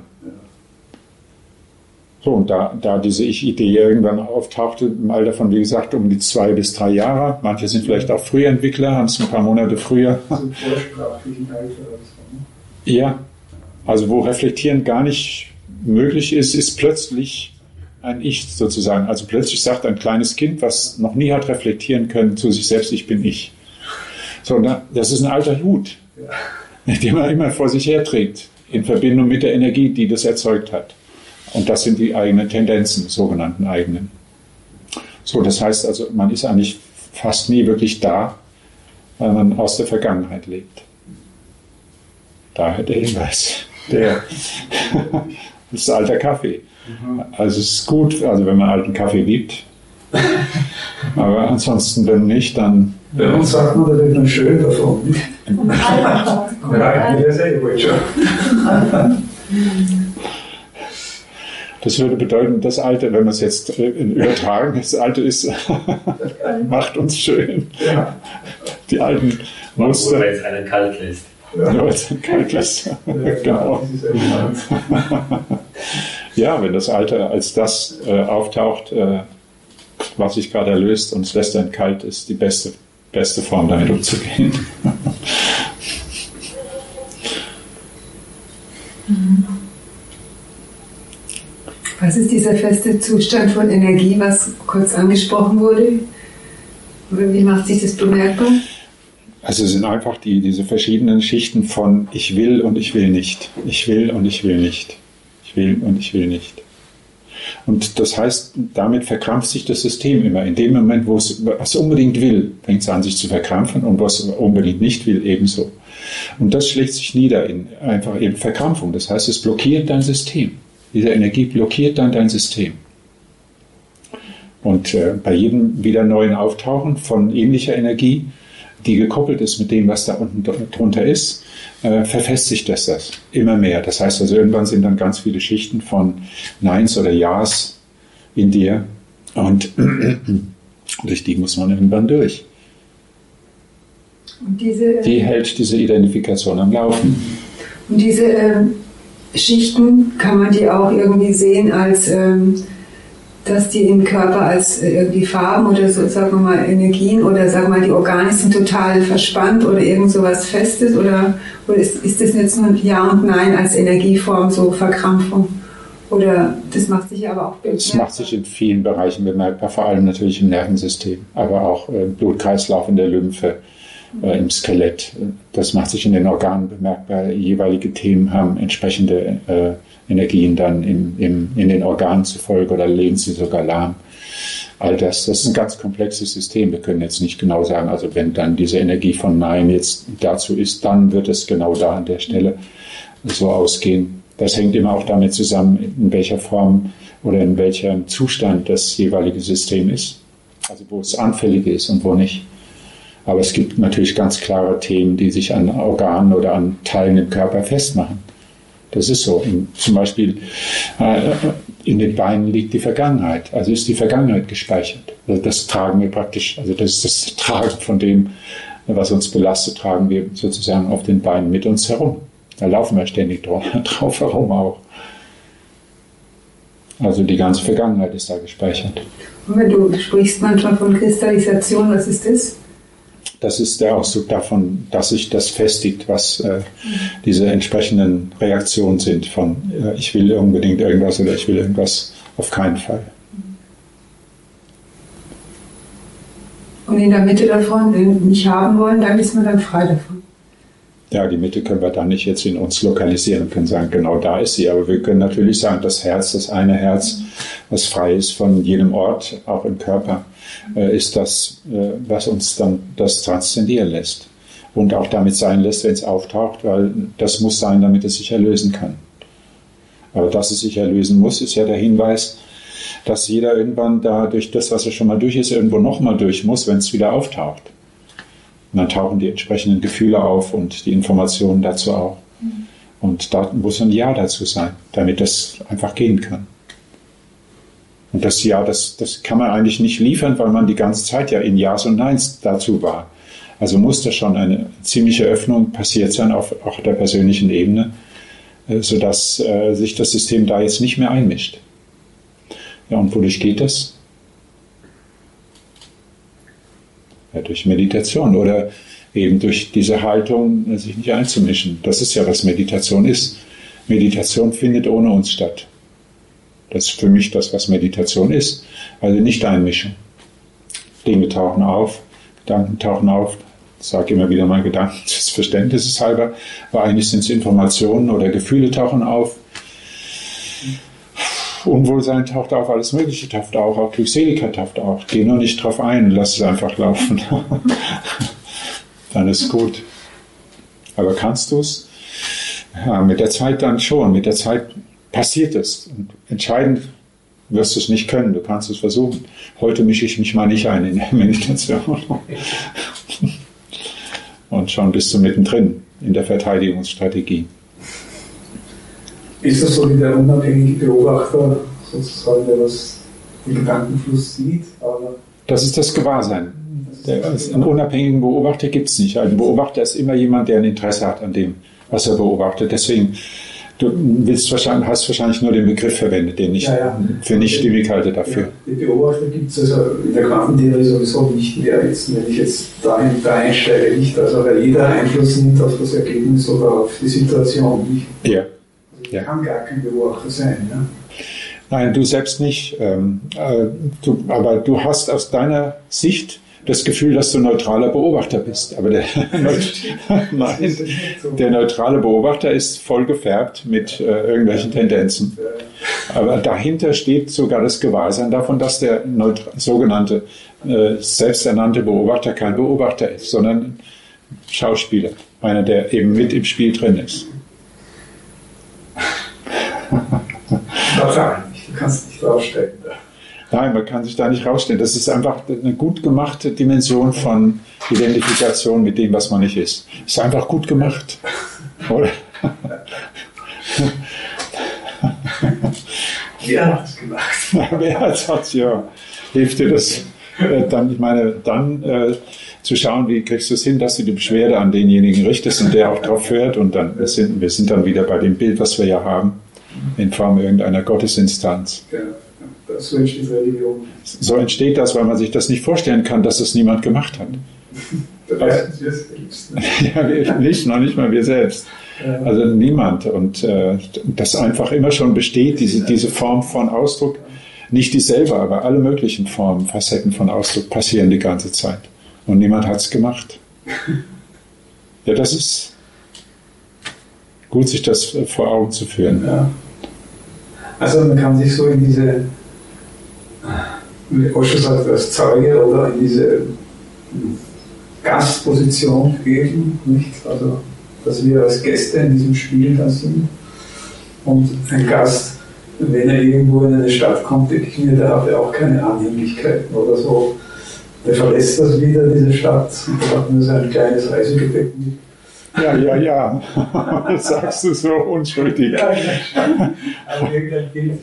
So, und da diese Ich-Idee irgendwann auftauchte, im Alter von, wie gesagt, um die 2 bis 3 Jahre, manche sind vielleicht auch früher Entwickler, haben es ein paar Monate früher. Also im vorsprachlichen Alter. Ja, also wo Reflektieren gar nicht möglich ist plötzlich ein Ich sozusagen. Also plötzlich sagt ein kleines Kind, was noch nie hat reflektieren können, zu sich selbst, ich bin ich. So, das ist ein alter Hut, den man immer vor sich herträgt, in Verbindung mit der Energie, die das erzeugt hat. Und das sind die eigenen Tendenzen, sogenannten eigenen. So, das heißt also, man ist eigentlich fast nie wirklich da, weil man aus der Vergangenheit lebt. Daher der Hinweis. Das ist alter Kaffee. Also es ist gut, also wenn man alten Kaffee liebt. Aber ansonsten, wenn nicht, dann... Bei uns sagt man, da wird man schön davon. Ja, ich weiß eh wohl schon. Das würde bedeuten, das Alte, wenn wir es jetzt übertragen, das Alte ist, macht uns schön. Ja. Die alten Muster. Nur wenn es einen kalt lässt. Nur wenn es einen kalt lässt. Ja, Genau. das ist echt Ja, wenn das Alte als das auftaucht, was sich gerade erlöst und es lässt einen kalt, ist die beste Form, damit umzugehen. Was ist dieser feste Zustand von Energie, was kurz angesprochen wurde? Wie macht sich das bemerkbar? Also es sind einfach diese verschiedenen Schichten von ich will und ich will nicht. Ich will und ich will nicht. Ich will und ich will nicht. Und das heißt, damit verkrampft sich das System immer. In dem Moment, wo es was unbedingt will, fängt es an, sich zu verkrampfen und was unbedingt nicht will, ebenso. Und das schlägt sich nieder in einfach eben Verkrampfung. Das heißt, es blockiert dein System. Diese Energie blockiert dann dein System. Und bei jedem wieder neuen Auftauchen von ähnlicher Energie, die gekoppelt ist mit dem, was da unten drunter ist, verfestigt das immer mehr. Das heißt also, irgendwann sind dann ganz viele Schichten von Neins oder Ja's in dir und durch die muss man irgendwann durch. Und die hält diese Identifikation am Laufen. Und diese Schichten, kann man die auch irgendwie sehen als, dass die im Körper als irgendwie Farben oder so, sagen wir mal, Energien oder sagen wir mal, die Organe sind total verspannt oder irgend so was Festes oder ist das jetzt nur Ja und Nein als Energieform, so Verkrampfung? Oder das macht sich aber auch bemerkbar? Das macht sich in vielen Bereichen bemerkbar, vor allem natürlich im Nervensystem, aber auch im Blutkreislauf, in der Lymphe, im Skelett. Das macht sich in den Organen bemerkbar. Jeweilige Themen haben entsprechende Energien dann in den Organen zufolge oder legen sie sogar lahm. All das ist ein ganz komplexes System. Wir können jetzt nicht genau sagen, also wenn dann diese Energie von Nein jetzt dazu ist, dann wird es genau da an der Stelle so ausgehen. Das hängt immer auch damit zusammen, in welcher Form oder in welchem Zustand das jeweilige System ist. Also wo es anfällig ist und wo nicht. Aber es gibt natürlich ganz klare Themen, die sich an Organen oder an Teilen im Körper festmachen. Das ist so. Zum Beispiel in den Beinen liegt die Vergangenheit. Also ist die Vergangenheit gespeichert. Also das tragen wir praktisch, also das ist das Tragen von dem, was uns belastet, tragen wir sozusagen auf den Beinen mit uns herum. Da laufen wir ständig drauf herum auch. Also die ganze Vergangenheit ist da gespeichert. Und wenn du sprichst manchmal von Kristallisation, was ist das? Das ist der Ausdruck davon, dass sich das festigt, was diese entsprechenden Reaktionen sind von ich will unbedingt irgendwas oder ich will irgendwas auf keinen Fall. und in der Mitte davon nicht haben wollen, dann ist man dann frei davon. Ja, die Mitte können wir dann nicht jetzt in uns lokalisieren, können sagen, genau da ist sie. Aber wir können natürlich sagen, das Herz, das eine Herz, was frei ist von jedem Ort, auch im Körper, ist das, was uns dann das transzendieren lässt. Und auch damit sein lässt, wenn es auftaucht, weil das muss sein, damit es sich erlösen kann. Aber dass es sich erlösen muss, ist ja der Hinweis, dass jeder irgendwann da durch das, was er schon mal durch ist, irgendwo nochmal durch muss, wenn es wieder auftaucht. Und dann tauchen die entsprechenden Gefühle auf und die Informationen dazu auch. Und da muss ein Ja dazu sein, damit das einfach gehen kann. Und das Ja, das kann man eigentlich nicht liefern, weil man die ganze Zeit ja in Ja's und Neins dazu war. Also muss da schon eine ziemliche Öffnung passiert sein, auf auch der persönlichen Ebene, sodass sich das System da jetzt nicht mehr einmischt. Ja, und wodurch geht das? Ja, durch Meditation oder eben durch diese Haltung, sich nicht einzumischen. Das ist ja, was Meditation ist. Meditation findet ohne uns statt. Das ist für mich das, was Meditation ist. Also nicht einmischen. Dinge tauchen auf, Gedanken tauchen auf. Ich sage immer wieder mal Gedanken des Verständnisses halber, aber eigentlich sind es Informationen oder Gefühle tauchen auf. Unwohlsein taucht auf, alles Mögliche taucht auf, auch Glückseligkeit taucht auf. Geh nur nicht drauf ein, lass es einfach laufen. Dann ist gut. Aber kannst du es? Ja, mit der Zeit dann schon. Mit der Zeit passiert es. Und entscheidend wirst du es nicht können. Du kannst es versuchen. Heute mische ich mich mal nicht ein in der Meditation. Und schon bist du mittendrin in der Verteidigungsstrategie. Ist das so wie der unabhängige Beobachter, sozusagen, der den Gedankenfluss sieht? Aber das ist das Gewahrsein. Einen unabhängigen Beobachter gibt es nicht. Ein Beobachter ist immer jemand, der ein Interesse hat an dem, was er beobachtet. Deswegen, hast wahrscheinlich nur den Begriff verwendet, den ich für nicht stimmig halte dafür. Ja, die Beobachter gibt es also in der Quantentheorie sowieso nicht mehr. Jetzt, wenn ich jetzt da einsteige, nicht. Also weil jeder Einfluss nimmt auf das Ergebnis oder auf die Situation. Nicht? Ja. Ich kann gar kein Beobachter sein. Ja? Nein, du selbst nicht. Aber du hast aus deiner Sicht das Gefühl, dass du neutraler Beobachter bist. Aber der neutrale Beobachter ist voll gefärbt mit irgendwelchen Tendenzen. Aber dahinter steht sogar das Gewahrsein davon, dass der sogenannte selbsternannte Beobachter kein Beobachter ist, sondern Schauspieler. Einer, der eben mit im Spiel drin ist. Du kannst nicht rausstellen. Nein, man kann sich da nicht rausstellen. Das ist einfach eine gut gemachte Dimension von Identifikation mit dem, was man nicht ist. Ist einfach gut gemacht. Oder? Wer hat es gemacht? Wer hat es, ja. Hilft dir das dann, zu schauen, wie kriegst du es hin, dass du die Beschwerde an denjenigen richtest und der auch drauf hört und dann wir sind dann wieder bei dem Bild, was wir ja haben, in Form irgendeiner Gottesinstanz. Ja, so entsteht Religion. So entsteht das, weil man sich das nicht vorstellen kann, dass es niemand gemacht hat. Ja, wir nicht, noch nicht mal wir selbst. Also niemand. Und das einfach immer schon besteht, diese Form von Ausdruck, nicht dieselbe, aber alle möglichen Formen, Facetten von Ausdruck passieren die ganze Zeit. Und niemand hat es gemacht. Ja, das ist gut, sich das vor Augen zu führen. Ja. Also man kann sich so in diese, wie Osho sagt, als Zeuge oder in diese Gastposition geben, nicht? Also, dass wir als Gäste in diesem Spiel da sind. Und ein Gast, wenn er irgendwo in eine Stadt kommt, denke ich mir, der hat ja auch keine Anhänglichkeiten oder so. Der verlässt das wieder, diese Stadt, und hat nur sein kleines Reisegepäck mit. Ja. Das sagst du so unschuldig. Ja, aber irgendein Bild.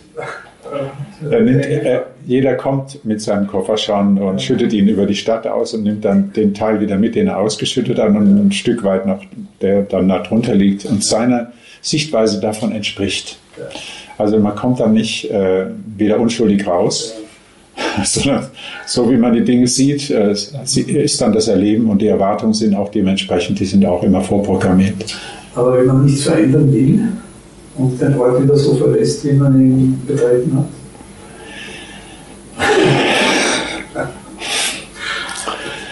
Jeder kommt mit seinem Koffer schon und schüttet ihn über die Stadt aus und nimmt dann den Teil wieder mit, den er ausgeschüttet hat, und ein Stück weit noch, der dann da drunter liegt und seiner Sichtweise davon entspricht. Also man kommt dann nicht wieder unschuldig raus, sondern so wie man die Dinge sieht, ist dann das Erleben und die Erwartungen sind auch dementsprechend, die sind auch immer vorprogrammiert. Aber wenn man nichts verändern will und den Ort wieder so verlässt, wie man ihn betreten hat?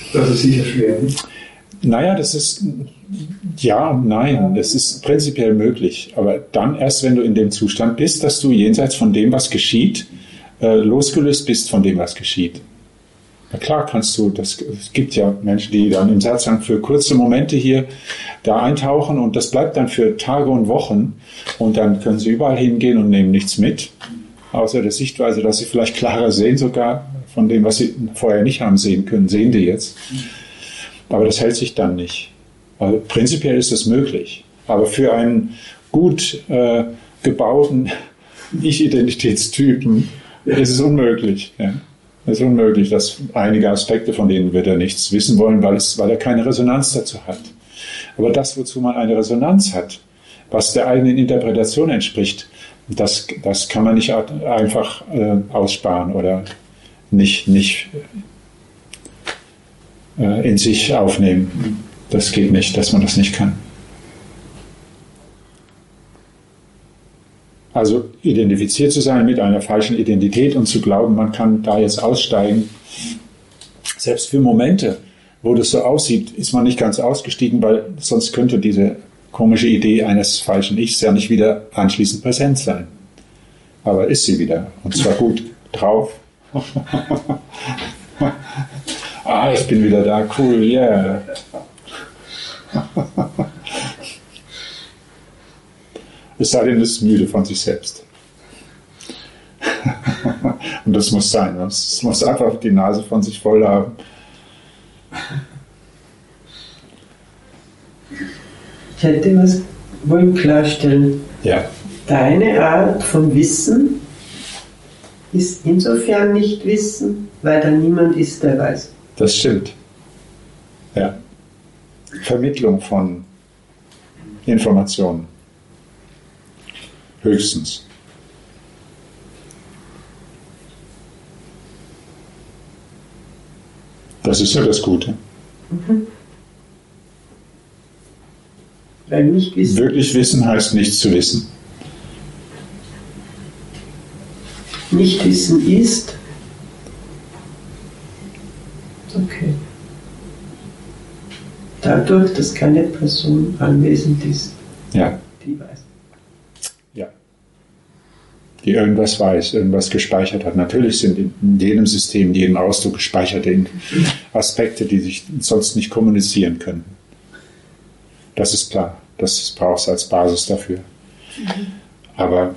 Das ist sicher schwer, nicht? Naja, das ist ja und nein. Das ist prinzipiell möglich. Aber dann erst, wenn du in dem Zustand bist, dass du jenseits von dem, was geschieht, losgelöst bist von dem, was geschieht. Na klar kannst du, es gibt ja Menschen, die dann im Satsang für kurze Momente hier da eintauchen und das bleibt dann für Tage und Wochen und dann können sie überall hingehen und nehmen nichts mit, außer der Sichtweise, dass sie vielleicht klarer sehen sogar von dem, was sie vorher nicht haben sehen können, sehen die jetzt. Aber das hält sich dann nicht. Also prinzipiell ist es möglich. Aber für einen gut gebauten Ich-Identitätstypen ist es unmöglich. Ja. Es ist unmöglich, dass einige Aspekte, von denen wird er nichts wissen wollen, weil er keine Resonanz dazu hat. Aber das, wozu man eine Resonanz hat, was der eigenen Interpretation entspricht, das kann man nicht einfach aussparen oder nicht in sich aufnehmen. Das geht nicht, dass man das nicht kann. Also identifiziert zu sein mit einer falschen Identität und zu glauben, man kann da jetzt aussteigen. Selbst für Momente, wo das so aussieht, ist man nicht ganz ausgestiegen, weil sonst könnte diese komische Idee eines falschen Ichs ja nicht wieder anschließend präsent sein. Aber ist sie wieder. Und zwar gut drauf. Ich bin wieder da, cool, yeah. Es sei denn, es ist müde von sich selbst. Und das muss sein. Es muss einfach die Nase von sich voll haben. Ich hätte was wollen klarstellen. Ja. Deine Art von Wissen ist insofern nicht Wissen, weil da niemand ist, der weiß. Das stimmt. Ja. Vermittlung von Informationen. Höchstens. Das ist ja das Gute. Weil nicht wissen. Wirklich wissen heißt nichts zu wissen. Nicht wissen ist. Okay. Dadurch, dass keine Person anwesend ist, Ja. die weiß. Ja. Die irgendwas weiß, irgendwas gespeichert hat. Natürlich sind in jedem System, in jedem Ausdruck gespeicherte Aspekte, die sich sonst nicht kommunizieren können. Das ist klar. Das brauchst du als Basis dafür. Aber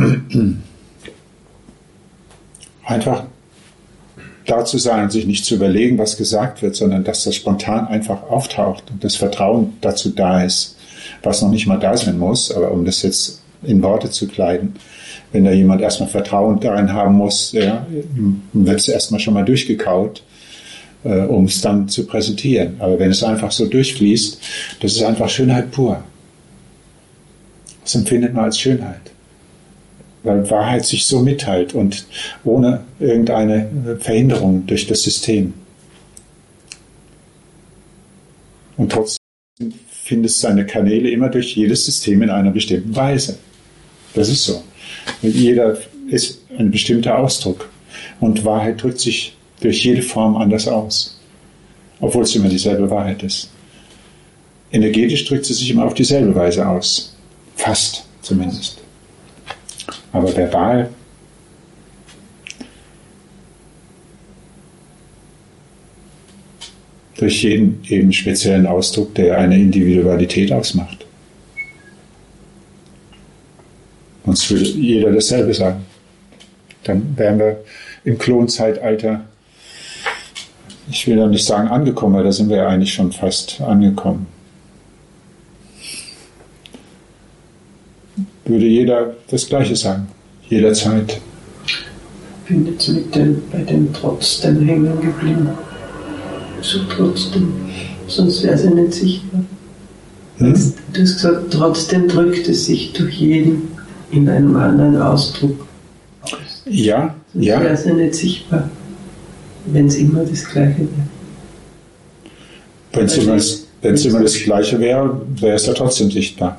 einfach da zu sein und sich nicht zu überlegen, was gesagt wird, sondern dass das spontan einfach auftaucht und das Vertrauen dazu da ist, was noch nicht mal da sein muss, aber um das jetzt in Worte zu kleiden, wenn da jemand erstmal Vertrauen darin haben muss, ja, wird es erstmal schon mal durchgekaut, um es dann zu präsentieren. Aber wenn es einfach so durchfließt, das ist einfach Schönheit pur. Das empfindet man als Schönheit. Weil Wahrheit sich so mitteilt und ohne irgendeine Verhinderung durch das System. Und trotzdem findet es seine Kanäle immer durch jedes System in einer bestimmten Weise. Das ist so. Jeder ist ein bestimmter Ausdruck. Und Wahrheit drückt sich durch jede Form anders aus. Obwohl es immer dieselbe Wahrheit ist. Energetisch drückt sie sich immer auf dieselbe Weise aus. Fast zumindest. Aber verbal durch jeden eben speziellen Ausdruck, der eine Individualität ausmacht. Sonst würde jeder dasselbe sagen. Dann wären wir im Klonzeitalter, ich will ja nicht sagen angekommen, weil da sind wir ja eigentlich schon fast angekommen. Würde jeder das Gleiche sagen, jederzeit. Ich bin jetzt bei dem Trotzdem hängen geblieben. So trotzdem, sonst wäre es ja nicht sichtbar. Du hast gesagt, trotzdem drückt es sich durch jeden in einem anderen Ausdruck aus. Ja, sonst ja. wäre es ja nicht sichtbar, wenn es immer das Gleiche wäre. Wenn es immer das Gleiche wäre, wäre es ja trotzdem sichtbar.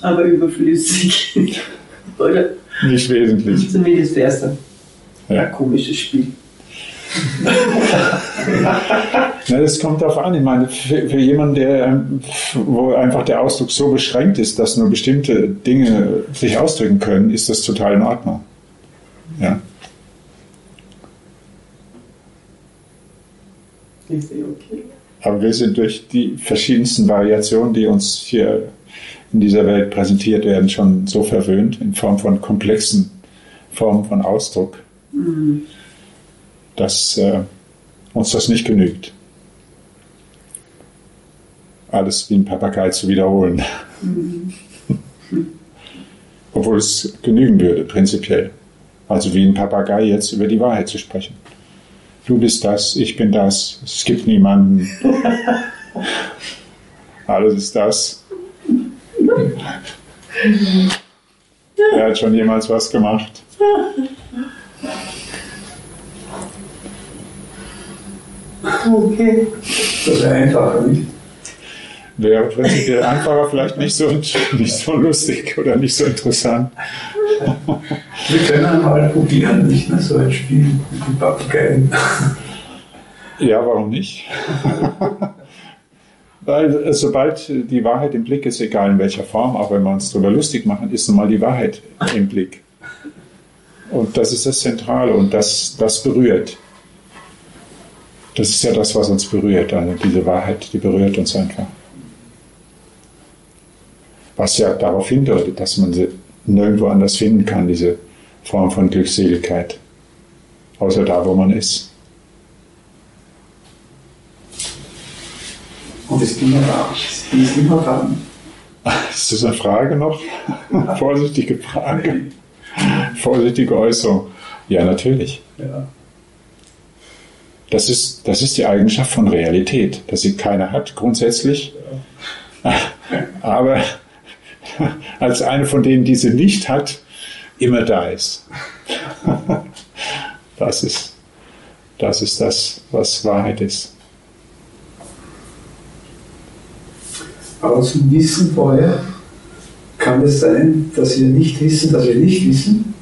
Aber überflüssig. Oder? Nicht wesentlich. Zumindest wäre es dann Ja. ein komisches Spiel. Na, das kommt darauf an. Ich meine, für jemanden, wo einfach der Ausdruck so beschränkt ist, dass nur bestimmte Dinge sich ausdrücken können, ist das total in Ordnung. Ja. Ist eh okay. Aber wir sind durch die verschiedensten Variationen, die uns hier in dieser Welt präsentiert werden, schon so verwöhnt in Form von komplexen Formen von Ausdruck, dass uns das nicht genügt. Alles wie ein Papagei zu wiederholen. Obwohl es genügen würde, prinzipiell. Also wie ein Papagei jetzt über die Wahrheit zu sprechen. Du bist das, ich bin das, es gibt niemanden. Alles ist das. Wer hat schon jemals was gemacht? Okay. Das wäre einfacher, nicht? Wäre prinzipiell einfacher, vielleicht nicht so lustig oder nicht so interessant. Wir können einmal probieren, nicht mehr so ein Spiel mit den Papageien. Ja, warum nicht? Weil sobald die Wahrheit im Blick ist, egal in welcher Form, auch wenn wir uns darüber lustig machen, ist nun mal die Wahrheit im Blick. Und das ist das Zentrale und das berührt. Das ist ja das, was uns berührt. Also diese Wahrheit, die berührt uns einfach. Was ja darauf hindeutet, dass man sie nirgendwo anders finden kann, diese Form von Glückseligkeit. Außer da, wo man ist. Und ist immer da. Die ist immer da. Ist das eine Frage noch? Vorsichtige Frage. Vorsichtige Äußerung. Ja, natürlich. Ja. Das ist die Eigenschaft von Realität, dass sie keiner hat, grundsätzlich. Aber als eine von denen, die sie nicht hat, immer da ist. Das ist das, was Wahrheit ist. Aber zum Wissen vorher, kann es sein, dass wir nicht wissen, dass wir nicht wissen?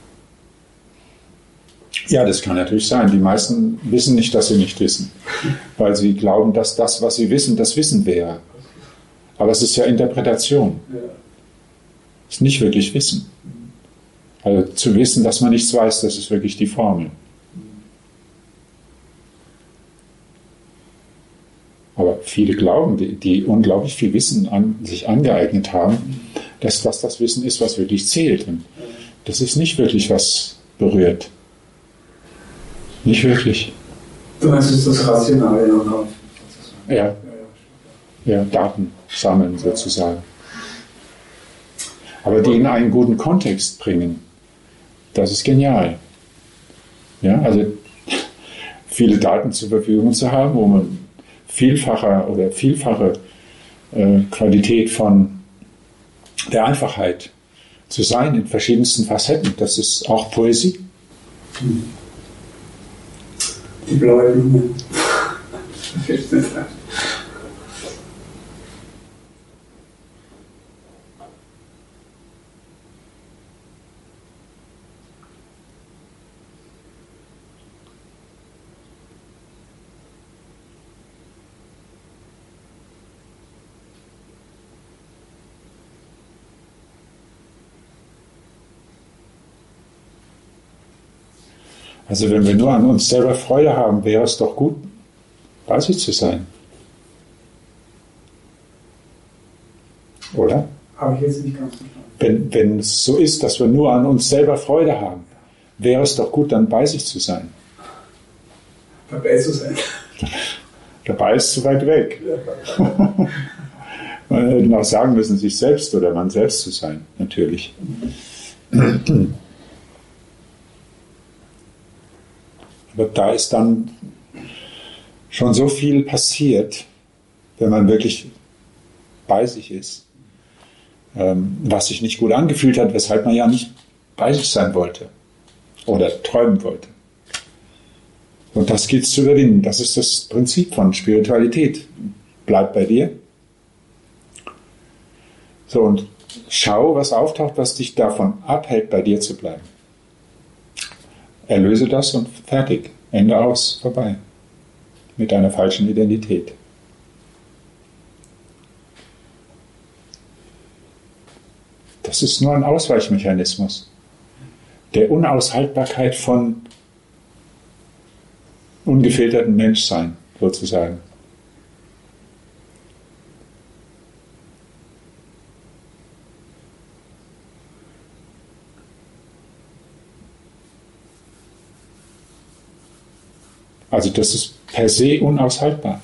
Ja, das kann natürlich sein. Die meisten wissen nicht, dass sie nicht wissen, weil sie glauben, dass das, was sie wissen, das Wissen wäre. Aber es ist ja Interpretation. Es ist nicht wirklich Wissen. Also zu wissen, dass man nichts weiß, das ist wirklich die Formel. Aber viele glauben, die unglaublich viel Wissen sich angeeignet haben, dass das Wissen ist, was wirklich zählt. Und das ist nicht wirklich, was berührt. Nicht wirklich. Du meinst jetzt das Rationale noch? Ja, Daten sammeln sozusagen. Aber die in einen guten Kontext bringen, das ist genial. Ja, also viele Daten zur Verfügung zu haben, wo man vielfache Qualität von der Einfachheit zu sein in verschiedensten Facetten, das ist auch Poesie. Die blaue Blume. Das fällt nicht ein. Also wenn wir nur an uns selber Freude haben, wäre es doch gut, bei sich zu sein. Oder? Habe ich jetzt nicht ganz verstanden. Wenn es so ist, dass wir nur an uns selber Freude haben, wäre es doch gut, dann bei sich zu sein. Dabei zu sein. Dabei ist zu weit weg. Man hätte auch sagen müssen, sich selbst oder man selbst zu sein, natürlich. Aber da ist dann schon so viel passiert, wenn man wirklich bei sich ist, was sich nicht gut angefühlt hat, weshalb man ja nicht bei sich sein wollte oder träumen wollte. Und das gilt es zu überwinden. Das ist das Prinzip von Spiritualität. Bleib bei dir. So, und schau, was auftaucht, was dich davon abhält, bei dir zu bleiben. Erlöse das und fertig. Ende aus, vorbei. Mit einer falschen Identität. Das ist nur ein Ausweichmechanismus der Unaushaltbarkeit von ungefiltertem Menschsein, sozusagen. Also das ist per se unaushaltbar.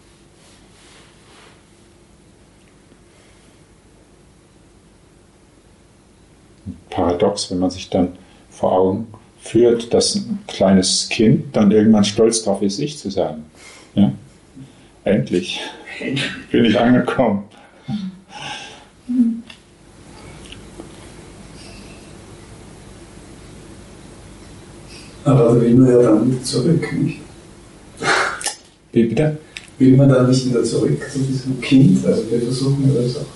Paradox, wenn man sich dann vor Augen führt, dass ein kleines Kind dann irgendwann stolz darauf ist, ich zu sagen. Ja? Endlich bin ich angekommen. Aber da will man ja dann wieder zurück, nicht? Wie bitte? Will man dann nicht wieder zurück zu diesem Kind? Also wir versuchen ja das auch.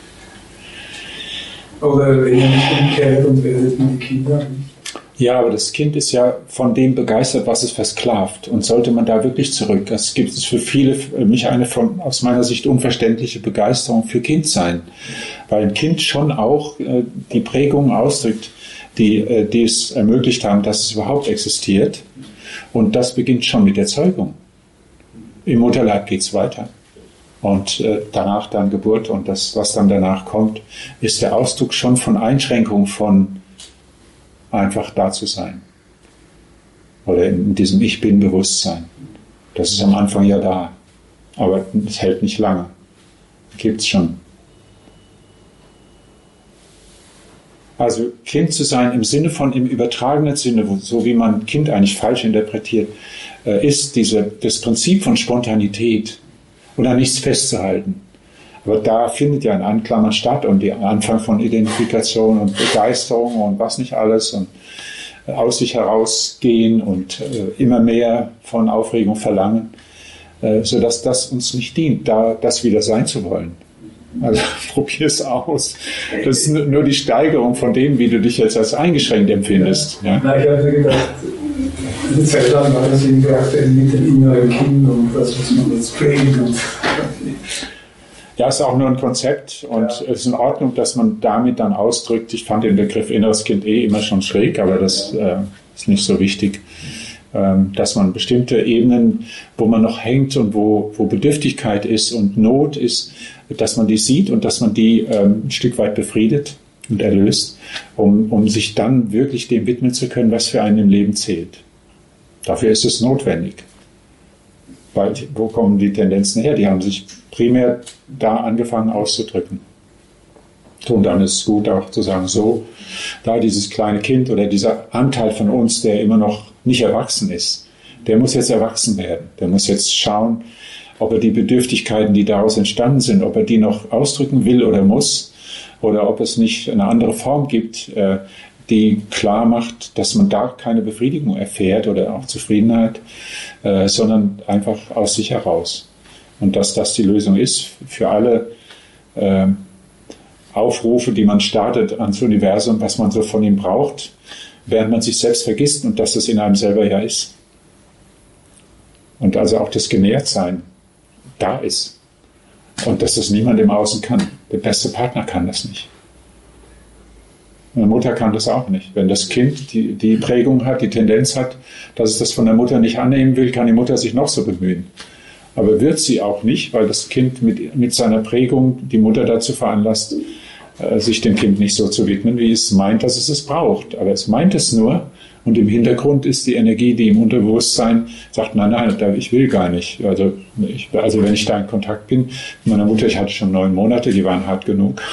Oder wenn ihr nicht umkehrt und werdet wie die Kinder nicht? Ja, aber das Kind ist ja von dem begeistert, was es versklavt. Und sollte man da wirklich zurück? Es gibt für viele, für mich eine aus meiner Sicht unverständliche Begeisterung für Kindsein. Weil ein Kind schon auch die Prägungen ausdrückt, die es ermöglicht haben, dass es überhaupt existiert. Und das beginnt schon mit der Zeugung. Im Mutterleib geht es weiter. Und danach dann Geburt und das, was dann danach kommt, ist der Ausdruck schon von Einschränkung von einfach da zu sein. Oder in diesem Ich-Bin-Bewusstsein. Das ist am Anfang ja da. Aber es hält nicht lange. Gibt es schon. Also Kind zu sein im Sinne von, im übertragenen Sinne, so wie man Kind eigentlich falsch interpretiert, ist das Prinzip von Spontanität und an nichts festzuhalten. Aber da findet ja ein Anklammern statt und der Anfang von Identifikation und Begeisterung und was nicht alles und aus sich herausgehen und immer mehr von Aufregung verlangen, sodass das uns nicht dient, das wieder sein zu wollen. Also probier es aus. Das ist nur die Steigerung von dem, wie du dich jetzt als eingeschränkt empfindest. Ja? Na, ich habe mir gedacht, eine Zeit lang war das eben gerade mit dem inneren Kind und das, was man jetzt pflegt. Ja, ist auch nur ein Konzept und es ist in Ordnung, dass man damit dann ausdrückt. Ich fand den Begriff inneres Kind immer schon schräg, aber das ist nicht so wichtig. Dass man bestimmte Ebenen, wo man noch hängt und wo Bedürftigkeit ist und Not ist, dass man die sieht und dass man die ein Stück weit befriedet und erlöst, um sich dann wirklich dem widmen zu können, was für einen im Leben zählt. Dafür ist es notwendig. Weil, wo kommen die Tendenzen her? Die haben sich primär da angefangen auszudrücken. Und dann ist es gut auch zu sagen, so, da dieses kleine Kind oder dieser Anteil von uns, der immer noch nicht erwachsen ist, der muss jetzt erwachsen werden. Der muss jetzt schauen, ob er die Bedürftigkeiten, die daraus entstanden sind, ob er die noch ausdrücken will oder muss, oder ob es nicht eine andere Form gibt, die klar macht, dass man da keine Befriedigung erfährt oder auch Zufriedenheit, sondern einfach aus sich heraus. Und dass das die Lösung ist für alle Aufrufe, die man startet ans Universum, was man so von ihm braucht, während man sich selbst vergisst und dass das in einem selber ja ist. Und also auch das Genährtsein da ist. Und dass das niemand im Außen kann. Der beste Partner kann das nicht. Eine Mutter kann das auch nicht. Wenn das Kind die Prägung hat, die Tendenz hat, dass es das von der Mutter nicht annehmen will, kann die Mutter sich noch so bemühen. Aber wird sie auch nicht, weil das Kind mit seiner Prägung die Mutter dazu veranlasst, sich dem Kind nicht so zu widmen, wie es meint, dass es es braucht. Aber es meint es nur und im Hintergrund ist die Energie, die im Unterbewusstsein sagt, nein, ich will gar nicht. Also wenn ich da in Kontakt bin mit meiner Mutter, ich hatte schon 9 Monate, die waren hart genug.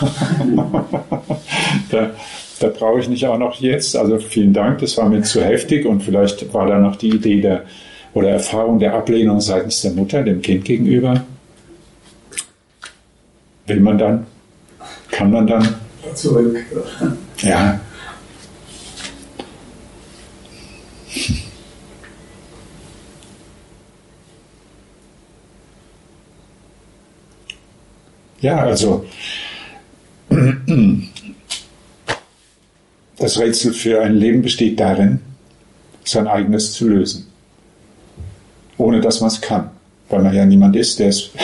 Da brauche ich nicht auch noch jetzt. Also vielen Dank, das war mir zu heftig und vielleicht war da noch die Idee oder Erfahrung der Ablehnung seitens der Mutter, dem Kind gegenüber. Will man dann? Kann man dann? Zurück. Ja. Ja, also Das Rätsel für ein Leben besteht darin, sein eigenes zu lösen. Ohne dass man es kann. Weil man ja niemand ist, der es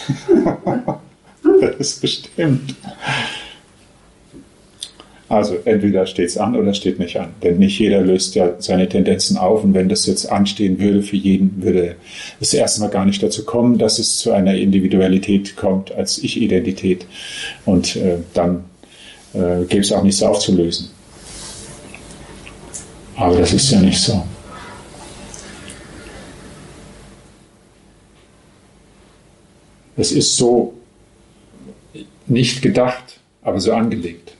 bestimmt. Also entweder steht es an oder steht nicht an. Denn nicht jeder löst ja seine Tendenzen auf. Und wenn das jetzt anstehen würde für jeden, würde es erstmal gar nicht dazu kommen, dass es zu einer Individualität kommt als Ich-Identität. Und dann gäbe es auch nichts aufzulösen. Aber das ist ja nicht so. Es ist so nicht gedacht, aber so angelegt.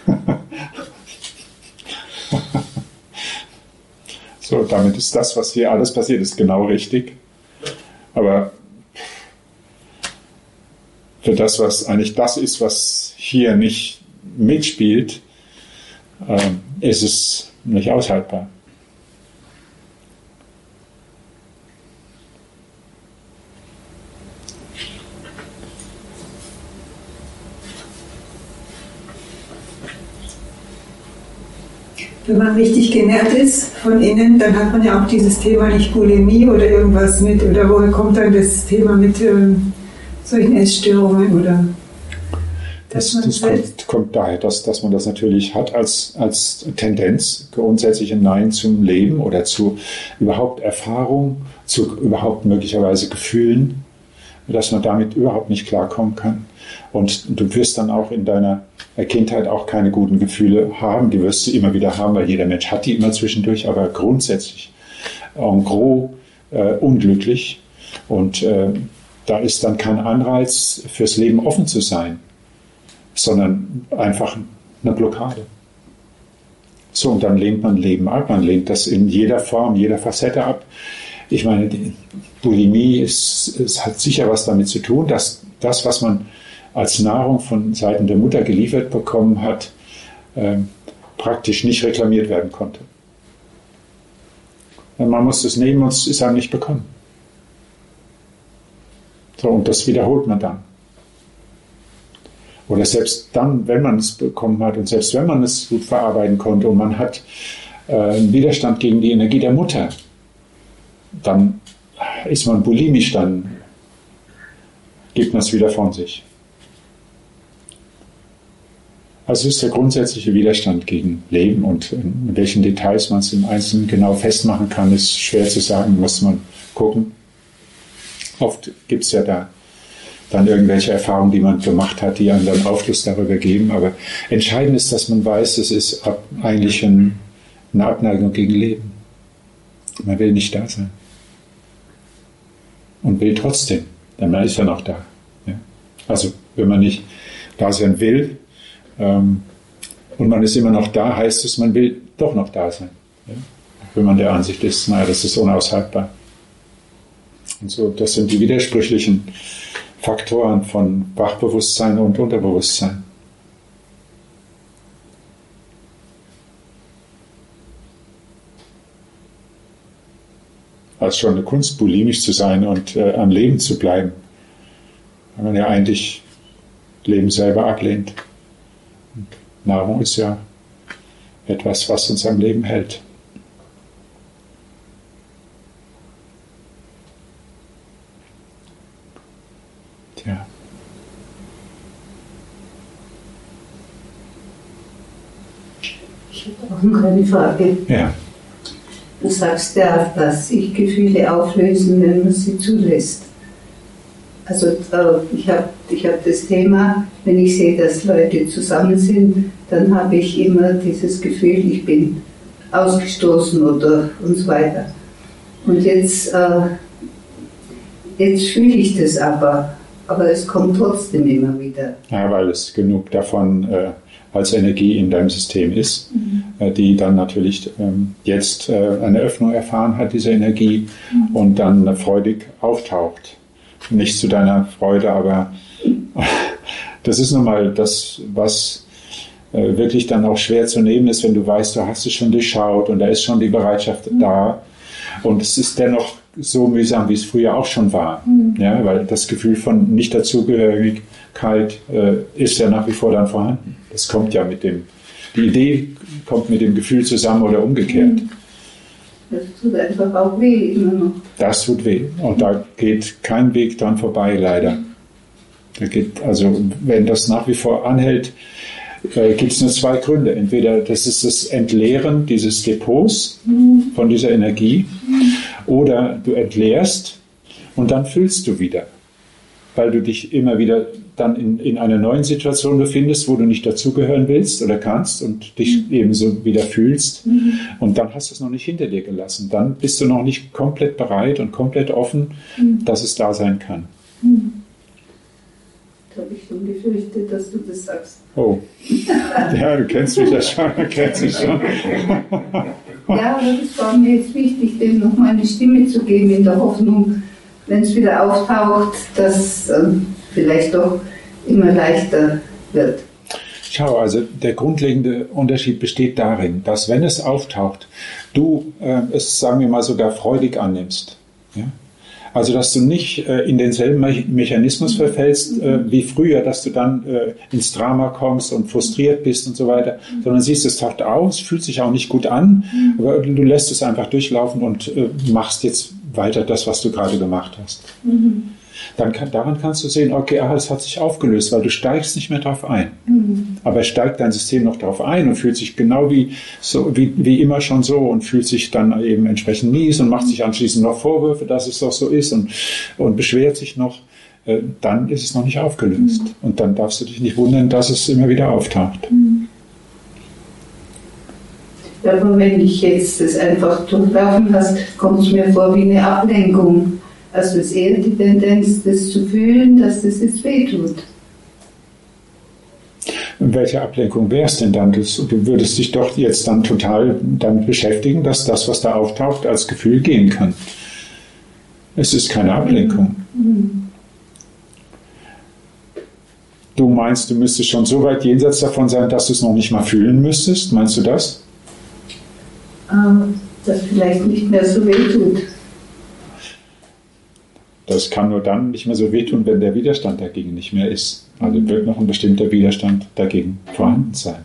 So, damit ist das, was hier alles passiert, ist genau richtig. Aber für das, was eigentlich das ist, was hier nicht mitspielt, ist es nicht aushaltbar. Wenn man richtig genährt ist von innen, dann hat man ja auch dieses Thema nicht Bulimie oder irgendwas mit, oder woher kommt dann das Thema mit solchen Essstörungen oder das kommt daher, dass man das natürlich hat als Tendenz, grundsätzlich ein Nein zum Leben oder zu überhaupt Erfahrung, zu überhaupt möglicherweise Gefühlen, dass man damit überhaupt nicht klarkommen kann. Und du wirst dann auch in deiner Kindheit auch keine guten Gefühle haben, die wirst du immer wieder haben, weil jeder Mensch hat die immer zwischendurch, aber grundsätzlich en gros unglücklich. Und da ist dann kein Anreiz fürs Leben offen zu sein, sondern einfach eine Blockade. So, und dann lehnt man Leben ab, man lehnt das in jeder Form, jeder Facette ab. Ich meine, die Bulimie es hat sicher was damit zu tun, dass das, was man als Nahrung von Seiten der Mutter geliefert bekommen hat, praktisch nicht reklamiert werden konnte. Man muss es nehmen und es ist einem nicht bekommen. So, und das wiederholt man dann. Oder selbst dann, wenn man es bekommen hat und selbst wenn man es gut verarbeiten konnte und man hat einen Widerstand gegen die Energie der Mutter, dann ist man bulimisch, dann gibt man es wieder von sich. Also ist der grundsätzliche Widerstand gegen Leben, und in welchen Details man es im Einzelnen genau festmachen kann, ist schwer zu sagen, muss man gucken. Oft gibt es ja da dann irgendwelche Erfahrungen, die man gemacht hat, die einem dann Aufschluss darüber geben, aber entscheidend ist, dass man weiß, es ist eigentlich eine Abneigung gegen Leben. Man will nicht da sein. Und will trotzdem, denn man ist ja noch da. Ja? Also wenn man nicht da sein will, und man ist immer noch da, heißt es, man will doch noch da sein. Ja? Wenn man der Ansicht ist, naja, das ist unaushaltbar. Und so, das sind die widersprüchlichen Faktoren von Wachbewusstsein und Unterbewusstsein. Also schon eine Kunst, bulimisch zu sein und am Leben zu bleiben, weil man ja eigentlich Leben selber ablehnt. Und Nahrung ist ja etwas, was uns am Leben hält. Tja. Ich habe auch noch eine Frage. Ja. Du sagst ja, dass sich Gefühle auflösen, wenn man sie zulässt. Also ich hab das Thema, wenn ich sehe, dass Leute zusammen sind, dann habe ich immer dieses Gefühl, ich bin ausgestoßen oder und so weiter. Und jetzt fühle ich das aber es kommt trotzdem immer wieder. Ja, weil es genug davon als Energie in deinem System ist, die dann natürlich jetzt eine Öffnung erfahren hat, diese Energie, und dann freudig auftaucht. Nicht zu deiner Freude, aber das ist nun mal das, was wirklich dann auch schwer zu nehmen ist, wenn du weißt, du hast es schon durchschaut und da ist schon die Bereitschaft da, Und es ist dennoch so mühsam, wie es früher auch schon war. Ja, weil das Gefühl von Nicht-Dazugehörigkeit ist ja nach wie vor dann vorhanden. Das kommt ja die Idee kommt mit dem Gefühl zusammen oder umgekehrt. Das tut einfach auch weh immer noch. Das tut weh. Und da geht kein Weg dran vorbei, leider. Also wenn das nach wie vor anhält, gibt es nur zwei Gründe. Entweder das ist das Entleeren dieses Depots von dieser Energie, oder du entleerst und dann füllst du wieder, weil du dich immer wieder dann in einer neuen Situation befindest, wo du nicht dazugehören willst oder kannst und dich ebenso wieder fühlst. Und dann hast du es noch nicht hinter dir gelassen. Dann bist du noch nicht komplett bereit und komplett offen, dass es da sein kann. Da habe ich schon gefürchtet, dass du das sagst. Oh, ja, du kennst mich ja schon, Ja, aber das war mir jetzt wichtig, dem nochmal eine Stimme zu geben, in der Hoffnung, wenn es wieder auftaucht, dass vielleicht doch immer leichter wird. Schau, also der grundlegende Unterschied besteht darin, dass wenn es auftaucht, du es, sagen wir mal, sogar freudig annimmst. Ja? Also, dass du nicht in denselben Mechanismus verfällst wie früher, dass du dann ins Drama kommst und frustriert bist und so weiter, sondern siehst, es taucht aus, fühlt sich auch nicht gut an, aber du lässt es einfach durchlaufen und machst jetzt weiter das, was du gerade gemacht hast. Daran kannst du sehen, okay, es hat sich aufgelöst, weil du steigst nicht mehr drauf ein. Aber steigt dein System noch drauf ein und fühlt sich genau wie immer schon so und fühlt sich dann eben entsprechend mies und macht sich anschließend noch Vorwürfe, dass es doch so ist und beschwert sich noch, dann ist es noch nicht aufgelöst. Und dann darfst du dich nicht wundern, dass es immer wieder auftaucht. Ja, aber wenn ich jetzt das einfach durchlaufen lasse, kommt es mir vor wie eine Ablenkung. Also es ist eher die Tendenz, das zu fühlen, dass das jetzt wehtut. Welche Ablenkung wäre es denn dann? Du würdest dich doch jetzt dann total damit beschäftigen, dass das, was da auftaucht, als Gefühl gehen kann. Es ist keine Ablenkung. Du meinst, du müsstest schon so weit jenseits davon sein, dass du es noch nicht mal fühlen müsstest? Meinst du das? Dass vielleicht nicht mehr so wehtut. Das kann nur dann nicht mehr so wehtun, wenn der Widerstand dagegen nicht mehr ist. Also wird noch ein bestimmter Widerstand dagegen vorhanden sein.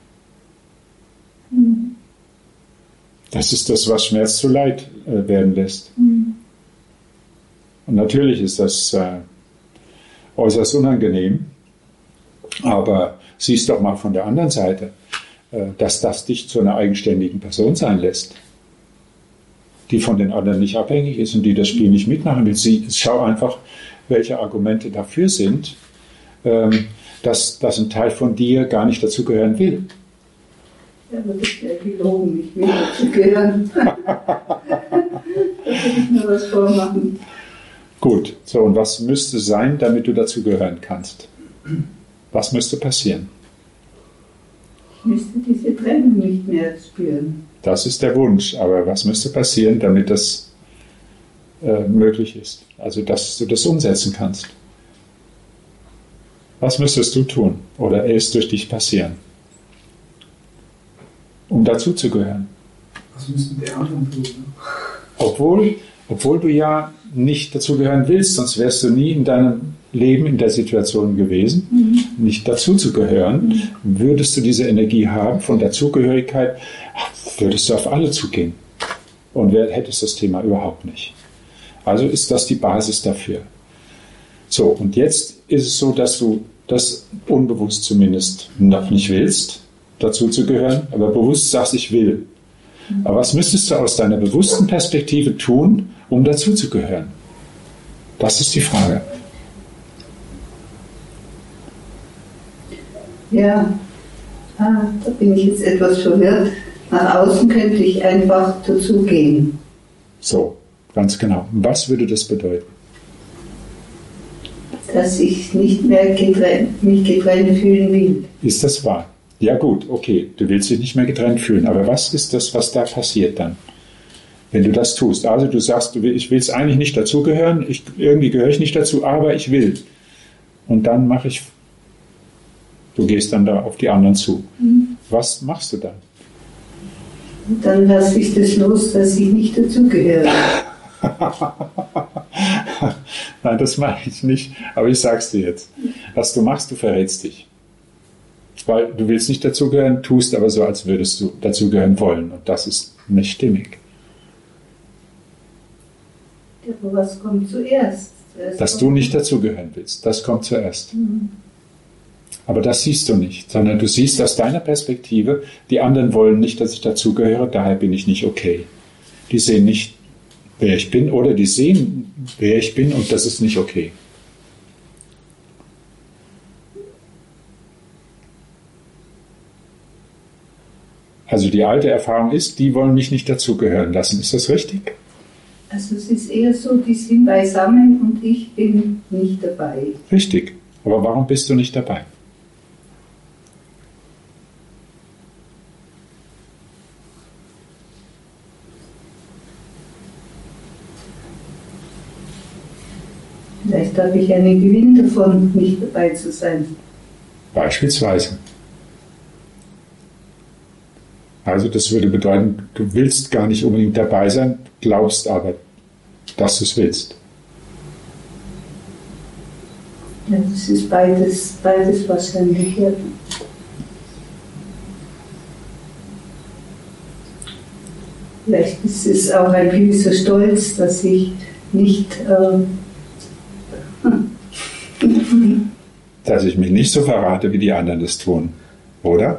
Das ist das, was Schmerz zu Leid werden lässt. Und natürlich ist das äußerst unangenehm, aber siehst doch mal von der anderen Seite, dass das dich zu einer eigenständigen Person sein lässt, die von den anderen nicht abhängig ist und die das Spiel nicht mitmachen will. Schau einfach, welche Argumente dafür sind, dass ein Teil von dir gar nicht dazugehören will. Ja, aber das wäre gelogen, ich will dazugehören. Da will ich nur was vormachen. Gut, so, und was müsste sein, damit du dazugehören kannst? Was müsste passieren? Ich müsste diese Trennung nicht mehr spüren. Das ist der Wunsch, aber was müsste passieren, damit das möglich ist? Also, dass du das umsetzen kannst. Was müsstest du tun oder es durch dich passieren, um dazuzugehören? Was müssten die anderen tun? Ne? Obwohl du ja nicht dazugehören willst, sonst wärst du nie in deinem Leben in der Situation gewesen, nicht dazuzugehören, würdest du diese Energie haben von Dazugehörigkeit, würdest du auf alle zugehen und hättest das Thema überhaupt nicht. Also ist das die Basis dafür. So, und jetzt ist es so, dass du das unbewusst zumindest noch nicht willst, dazuzugehören, aber bewusst sagst, ich will. Aber was müsstest du aus deiner bewussten Perspektive tun, um dazuzugehören? Das ist die Frage. Ja, da bin ich jetzt etwas verwirrt. Nach außen könnte ich einfach dazugehen. So, ganz genau. Was würde das bedeuten? Dass ich nicht mehr mich getrennt fühlen will. Ist das wahr? Ja gut, okay, du willst dich nicht mehr getrennt fühlen, aber was ist das, was da passiert dann, wenn du das tust? Also du sagst, ich will es eigentlich nicht dazugehören, irgendwie gehöre ich nicht dazu, aber ich will. Und dann du gehst dann da auf die anderen zu. Was machst du dann? Dann lasse ich das los, dass ich nicht dazugehöre. Nein, das mache ich nicht, aber ich sag's dir jetzt. Was du machst, du verrätst dich. Weil du willst nicht dazugehören, tust aber so, als würdest du dazugehören wollen. Und das ist nicht stimmig. Aber was kommt zuerst? Dass du nicht dazugehören willst, das kommt zuerst. Aber das siehst du nicht, sondern du siehst aus deiner Perspektive, die anderen wollen nicht, dass ich dazugehöre, daher bin ich nicht okay. Die sehen nicht, wer ich bin, oder die sehen, wer ich bin, und das ist nicht okay. Also die alte Erfahrung ist, die wollen mich nicht dazugehören lassen. Ist das richtig? Also es ist eher so, die sind beisammen und ich bin nicht dabei. Richtig. Aber warum bist du nicht dabei? Vielleicht habe ich einen Gewinn davon, nicht dabei zu sein. Beispielsweise. Also das würde bedeuten, du willst gar nicht unbedingt dabei sein, glaubst aber, dass du es willst. Ja, das ist beides wahrscheinlich. Ja. Vielleicht ist es auch ein gewisser Stolz, dass ich nicht... Dass ich mich nicht so verrate, wie die anderen das tun. Oder?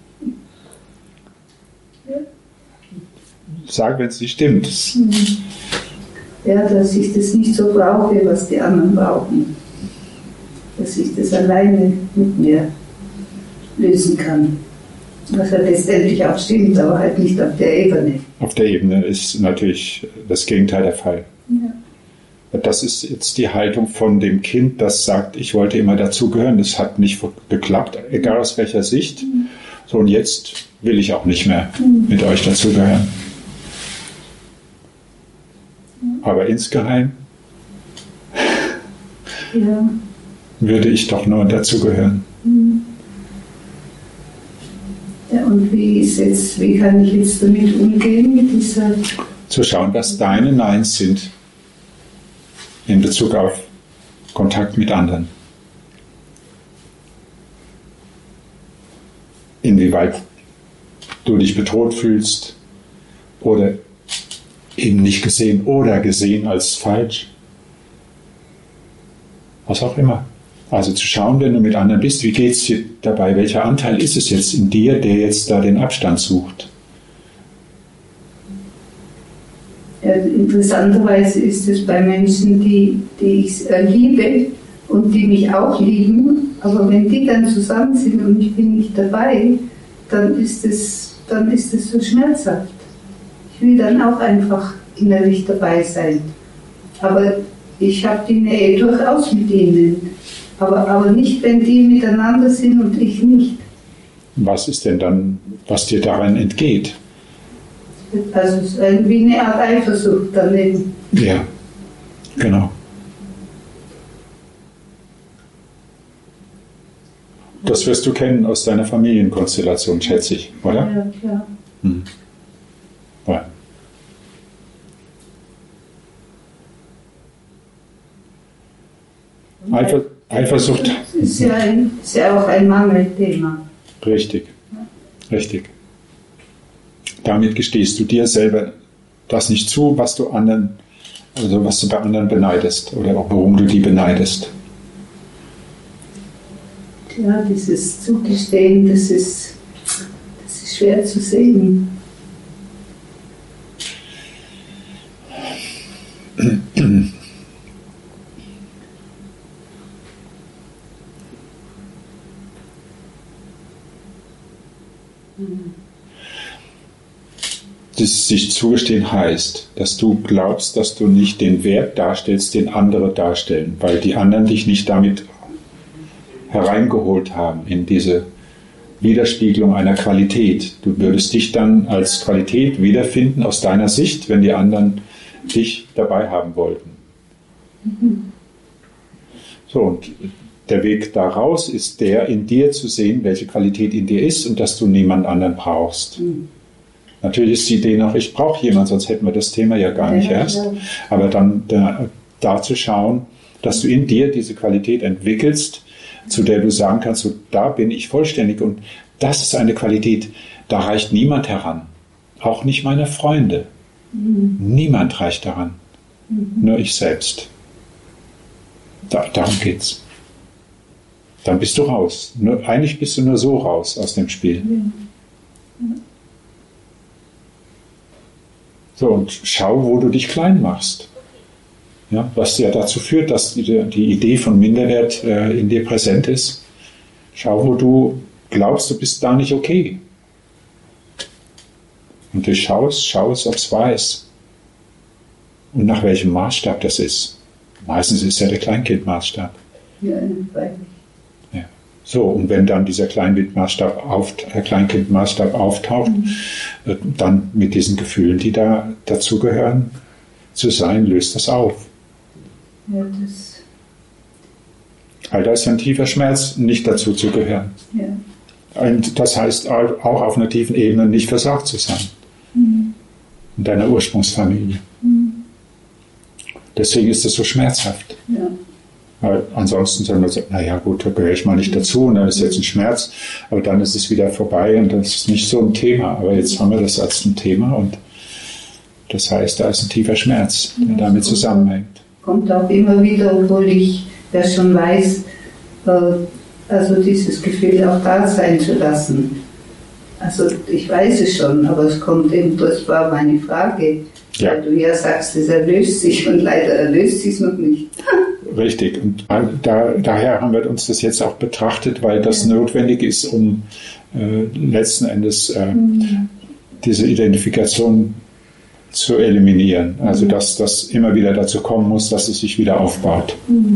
Ja. Sag, wenn es nicht stimmt. Ja, dass ich das nicht so brauche, was die anderen brauchen. Dass ich das alleine mit mir lösen kann. Was ja letztendlich auch stimmt, aber halt nicht auf der Ebene. Auf der Ebene ist natürlich das Gegenteil der Fall. Ja. Das ist jetzt die Haltung von dem Kind, das sagt, ich wollte immer dazugehören, das hat nicht geklappt, egal aus welcher Sicht. So, und jetzt will ich auch nicht mehr mit euch dazugehören. Aber insgeheim Ja. würde ich doch nur dazugehören. Ja, und wie kann ich jetzt damit umgehen, mit dieser... Zu schauen, was deine Neins sind in Bezug auf Kontakt mit anderen. Inwieweit du dich bedroht fühlst oder eben nicht gesehen oder gesehen als falsch. Was auch immer. Also zu schauen, wenn du mit anderen bist, wie geht es dir dabei? Welcher Anteil ist es jetzt in dir, der jetzt da den Abstand sucht? Ja, interessanterweise ist es bei Menschen, die ich liebe und die mich auch lieben, aber wenn die dann zusammen sind und ich bin nicht dabei, dann ist es so schmerzhaft. Ich will dann auch einfach innerlich dabei sein. Aber ich habe die Nähe durchaus mit ihnen. Aber nicht, wenn die miteinander sind und ich nicht. Was ist denn dann, was dir daran entgeht? Also es ist wie eine Art Eifersucht daneben. Ja, genau. Das wirst du kennen aus deiner Familienkonstellation, schätze ich, oder? Ja, klar. Hm. Ja. Eifersucht. Ist ja auch ein Mangelthema. Richtig, richtig. Damit gestehst du dir selber das nicht zu, was du was du bei anderen beneidest oder auch worum du die beneidest. Ja, dieses Zugestehen, das ist schwer zu sehen. Das sich zugestehen heißt, dass du glaubst, dass du nicht den Wert darstellst, den andere darstellen, weil die anderen dich nicht damit hereingeholt haben in diese Widerspiegelung einer Qualität. Du würdest dich dann als Qualität wiederfinden aus deiner Sicht, wenn die anderen dich dabei haben wollten. So, und der Weg daraus ist der, in dir zu sehen, welche Qualität in dir ist und dass du niemand anderen brauchst. Natürlich ist die Idee noch, ich brauche jemanden, sonst hätten wir das Thema ja gar nicht erst. Aber dann da zu schauen, dass du in dir diese Qualität entwickelst, zu der du sagen kannst, so, da bin ich vollständig. Und das ist eine Qualität, da reicht niemand heran. Auch nicht meine Freunde. Niemand reicht daran. Nur ich selbst. Darum geht's. Dann bist du raus. Eigentlich bist du nur so raus aus dem Spiel. So, und schau, wo du dich klein machst. Ja, was ja dazu führt, dass die Idee von Minderwert in dir präsent ist. Schau, wo du glaubst, du bist da nicht okay. Und du schaust, ob es wahr ist. Und nach welchem Maßstab das ist. Meistens ist ja der Kleinkindmaßstab. Ja, freilich. Ja. So, und wenn dann dieser Kleinkindmaßstab auftaucht, dann mit diesen Gefühlen, die da dazugehören, zu sein, löst das auf. Ja, All da ist ein tiefer Schmerz, nicht dazu zu gehören. ja. Und das heißt auch auf einer tiefen Ebene nicht versorgt zu sein. In deiner Ursprungsfamilie. Deswegen ist es so schmerzhaft. Ja. Weil ansonsten soll man sagen, naja gut, da gehöre ich mal nicht dazu und dann ist jetzt ein Schmerz, aber dann ist es wieder vorbei und das ist nicht so ein Thema. Aber jetzt haben wir das als ein Thema und das heißt, da ist ein tiefer Schmerz, der damit zusammenhängt. Kommt auch immer wieder, obwohl ich ja schon weiß, also dieses Gefühl auch da sein zu lassen. Also ich weiß es schon, aber es kommt eben, das war meine Frage. Ja. Weil du ja sagst, es erlöst sich und leider erlöst sich es noch nicht. Richtig, und daher haben wir uns das jetzt auch betrachtet, weil das notwendig ist, um letzten Endes diese Identifikation zu eliminieren. Also dass das immer wieder dazu kommen muss, dass es sich wieder aufbaut.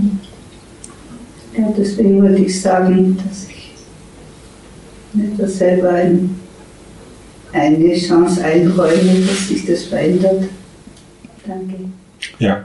Ja, deswegen würde ich sagen, dass ich mir das selber eine Chance einräume, dass sich das verändert. Danke. Ja.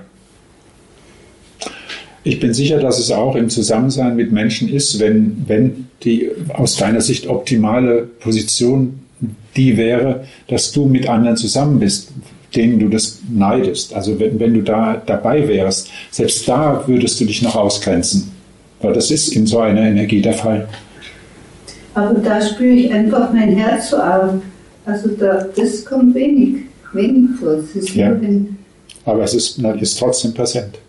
Ich bin sicher, dass es auch im Zusammensein mit Menschen ist, wenn die aus deiner Sicht optimale Position die wäre, dass du mit anderen zusammen bist, denen du das neidest. Also wenn du da dabei wärst, selbst da würdest du dich noch ausgrenzen. Weil das ist in so einer Energie der Fall. Aber da spüre ich einfach mein Herz so arg. Also das kommt wenig vor. Es ist Ja. nur ein Aber es ist trotzdem präsent.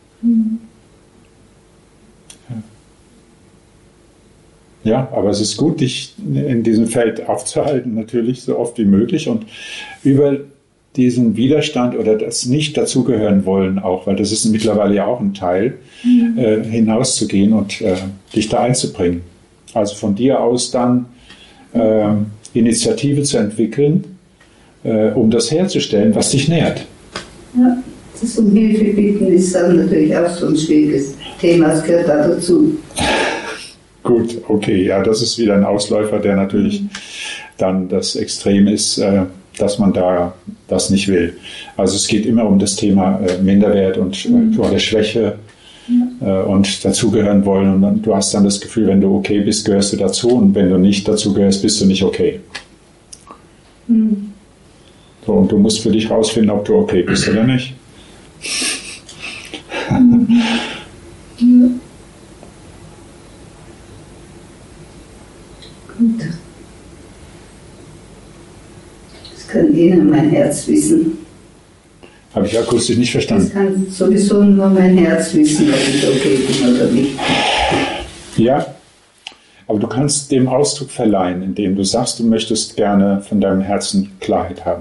Ja, aber es ist gut, dich in diesem Feld aufzuhalten, natürlich so oft wie möglich und über diesen Widerstand oder das nicht dazugehören wollen auch, weil das ist mittlerweile ja auch ein Teil, hinauszugehen und dich da einzubringen. Also von dir aus dann Initiative zu entwickeln, um das herzustellen, was dich nährt. Ja, das um Hilfe bitten ist dann natürlich auch so ein schwieriges Thema, es gehört da dazu. Gut, okay, ja, das ist wieder ein Ausläufer, der natürlich dann das Extrem ist, dass man da das nicht will. Also es geht immer um das Thema Minderwert und oder Schwäche und dazugehören wollen. Und dann, du hast dann das Gefühl, wenn du okay bist, gehörst du dazu und wenn du nicht dazu gehörst, bist du nicht okay. So, und du musst für dich rausfinden, ob du okay bist oder nicht. Gut. Das kann Ihnen mein Herz wissen. Habe ich akustisch nicht verstanden. Das kann sowieso nur mein Herz wissen, ob ich okay bin oder nicht. Ja, aber du kannst dem Ausdruck verleihen, indem du sagst, du möchtest gerne von deinem Herzen Klarheit haben.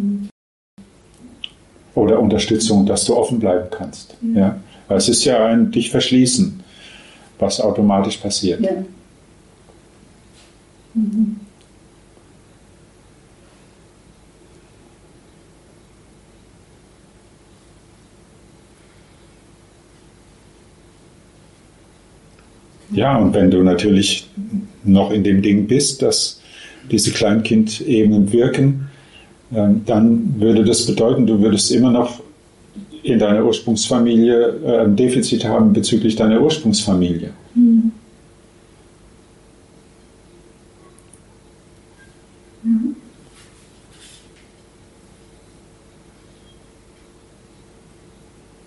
Oder Unterstützung, dass du offen bleiben kannst. Ja? Weil es ist ja ein dich verschließen, was automatisch passiert. Ja. Ja, und wenn du natürlich noch in dem Ding bist, dass diese Kleinkindebenen wirken, dann würde das bedeuten, du würdest immer noch in deiner Ursprungsfamilie ein Defizit haben bezüglich deiner Ursprungsfamilie.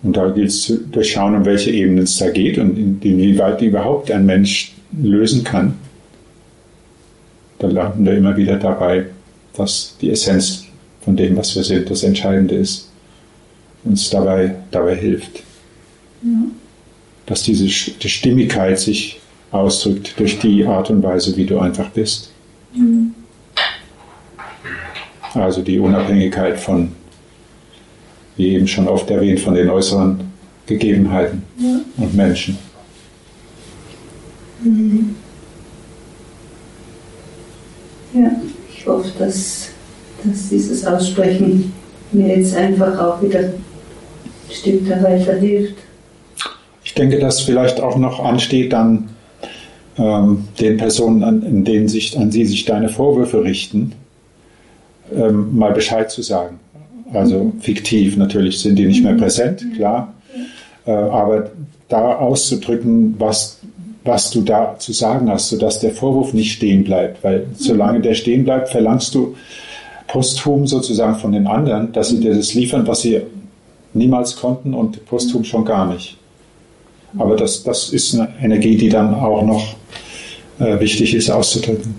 Und da gilt es zu durchschauen, um welche Ebenen es da geht und inwieweit die überhaupt ein Mensch lösen kann. Da landen wir immer wieder dabei, dass die Essenz von dem, was wir sind, das Entscheidende ist, uns dabei hilft. Ja. Dass die Stimmigkeit sich ausdrückt durch die Art und Weise, wie du einfach bist. Mhm. Also die Unabhängigkeit von, wie eben schon oft erwähnt, von den äußeren Gegebenheiten und Menschen. Mhm. Ja, ich hoffe, dass dieses Aussprechen mir jetzt einfach auch wieder ein Stück dabei verhilft. Ich denke, dass vielleicht auch noch ansteht, dann den Personen, an sie sich deine Vorwürfe richten, mal Bescheid zu sagen. Also fiktiv natürlich sind die nicht mehr präsent, klar, aber da auszudrücken, was du da zu sagen hast, sodass der Vorwurf nicht stehen bleibt, weil solange der stehen bleibt, verlangst du posthum sozusagen von den anderen, dass sie dir das liefern, was sie niemals konnten und posthum schon gar nicht. Aber das ist eine Energie, die dann auch noch wichtig ist auszudrücken.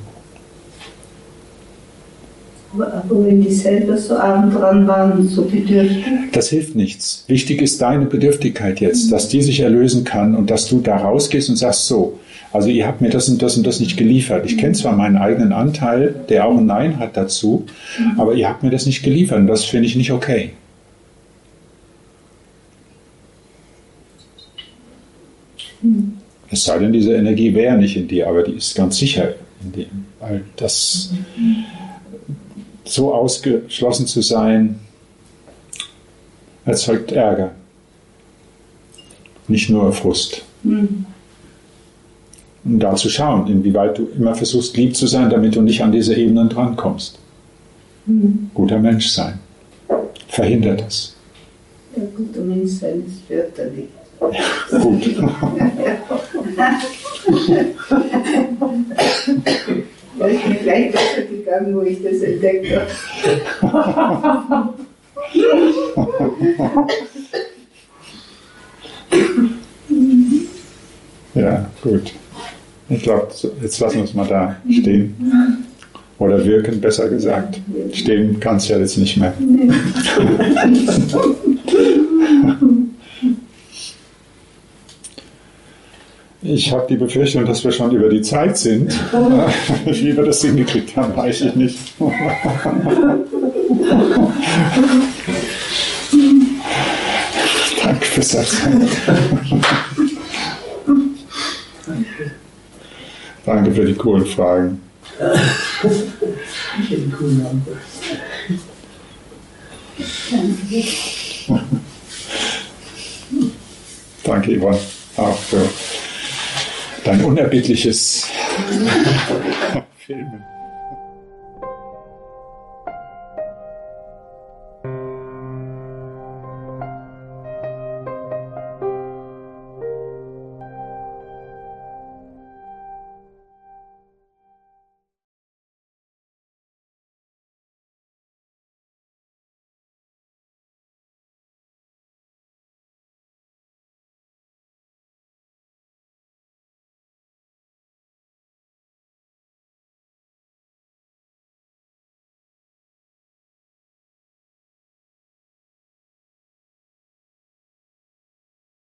Aber wenn die selber so arm dran waren, so bedürftig? Das hilft nichts. Wichtig ist deine Bedürftigkeit jetzt, dass die sich erlösen kann und dass du da rausgehst und sagst so, also ihr habt mir das und das und das nicht geliefert. Ich kenne zwar meinen eigenen Anteil, der auch ein Nein hat dazu, aber ihr habt mir das nicht geliefert und das finde ich nicht okay. Es sei denn, diese Energie wäre nicht in dir, aber die ist ganz sicher in dir, weil das so ausgeschlossen zu sein, erzeugt Ärger, nicht nur Frust. Und da zu schauen, inwieweit du immer versuchst, lieb zu sein, damit du nicht an diese Ebenen drankommst. Guter Mensch sein verhindert das. Ja, guter Mensch sein ist fürchterlich. Ja, gut. Ja, ich bin gleich besser gegangen, wo ich das entdeckt habe. Ja, gut. Ich glaube, jetzt lassen wir es mal da stehen. Oder wirken, besser gesagt. Stehen kann es ja jetzt nicht mehr. Ich habe die Befürchtung, dass wir schon über die Zeit sind. Wie wir das hingekriegt haben, weiß ich nicht. Danke fürs Erzählen. Danke für die coolen Fragen. Danke, Yvonne, auch für dein unerbittliches Filmen.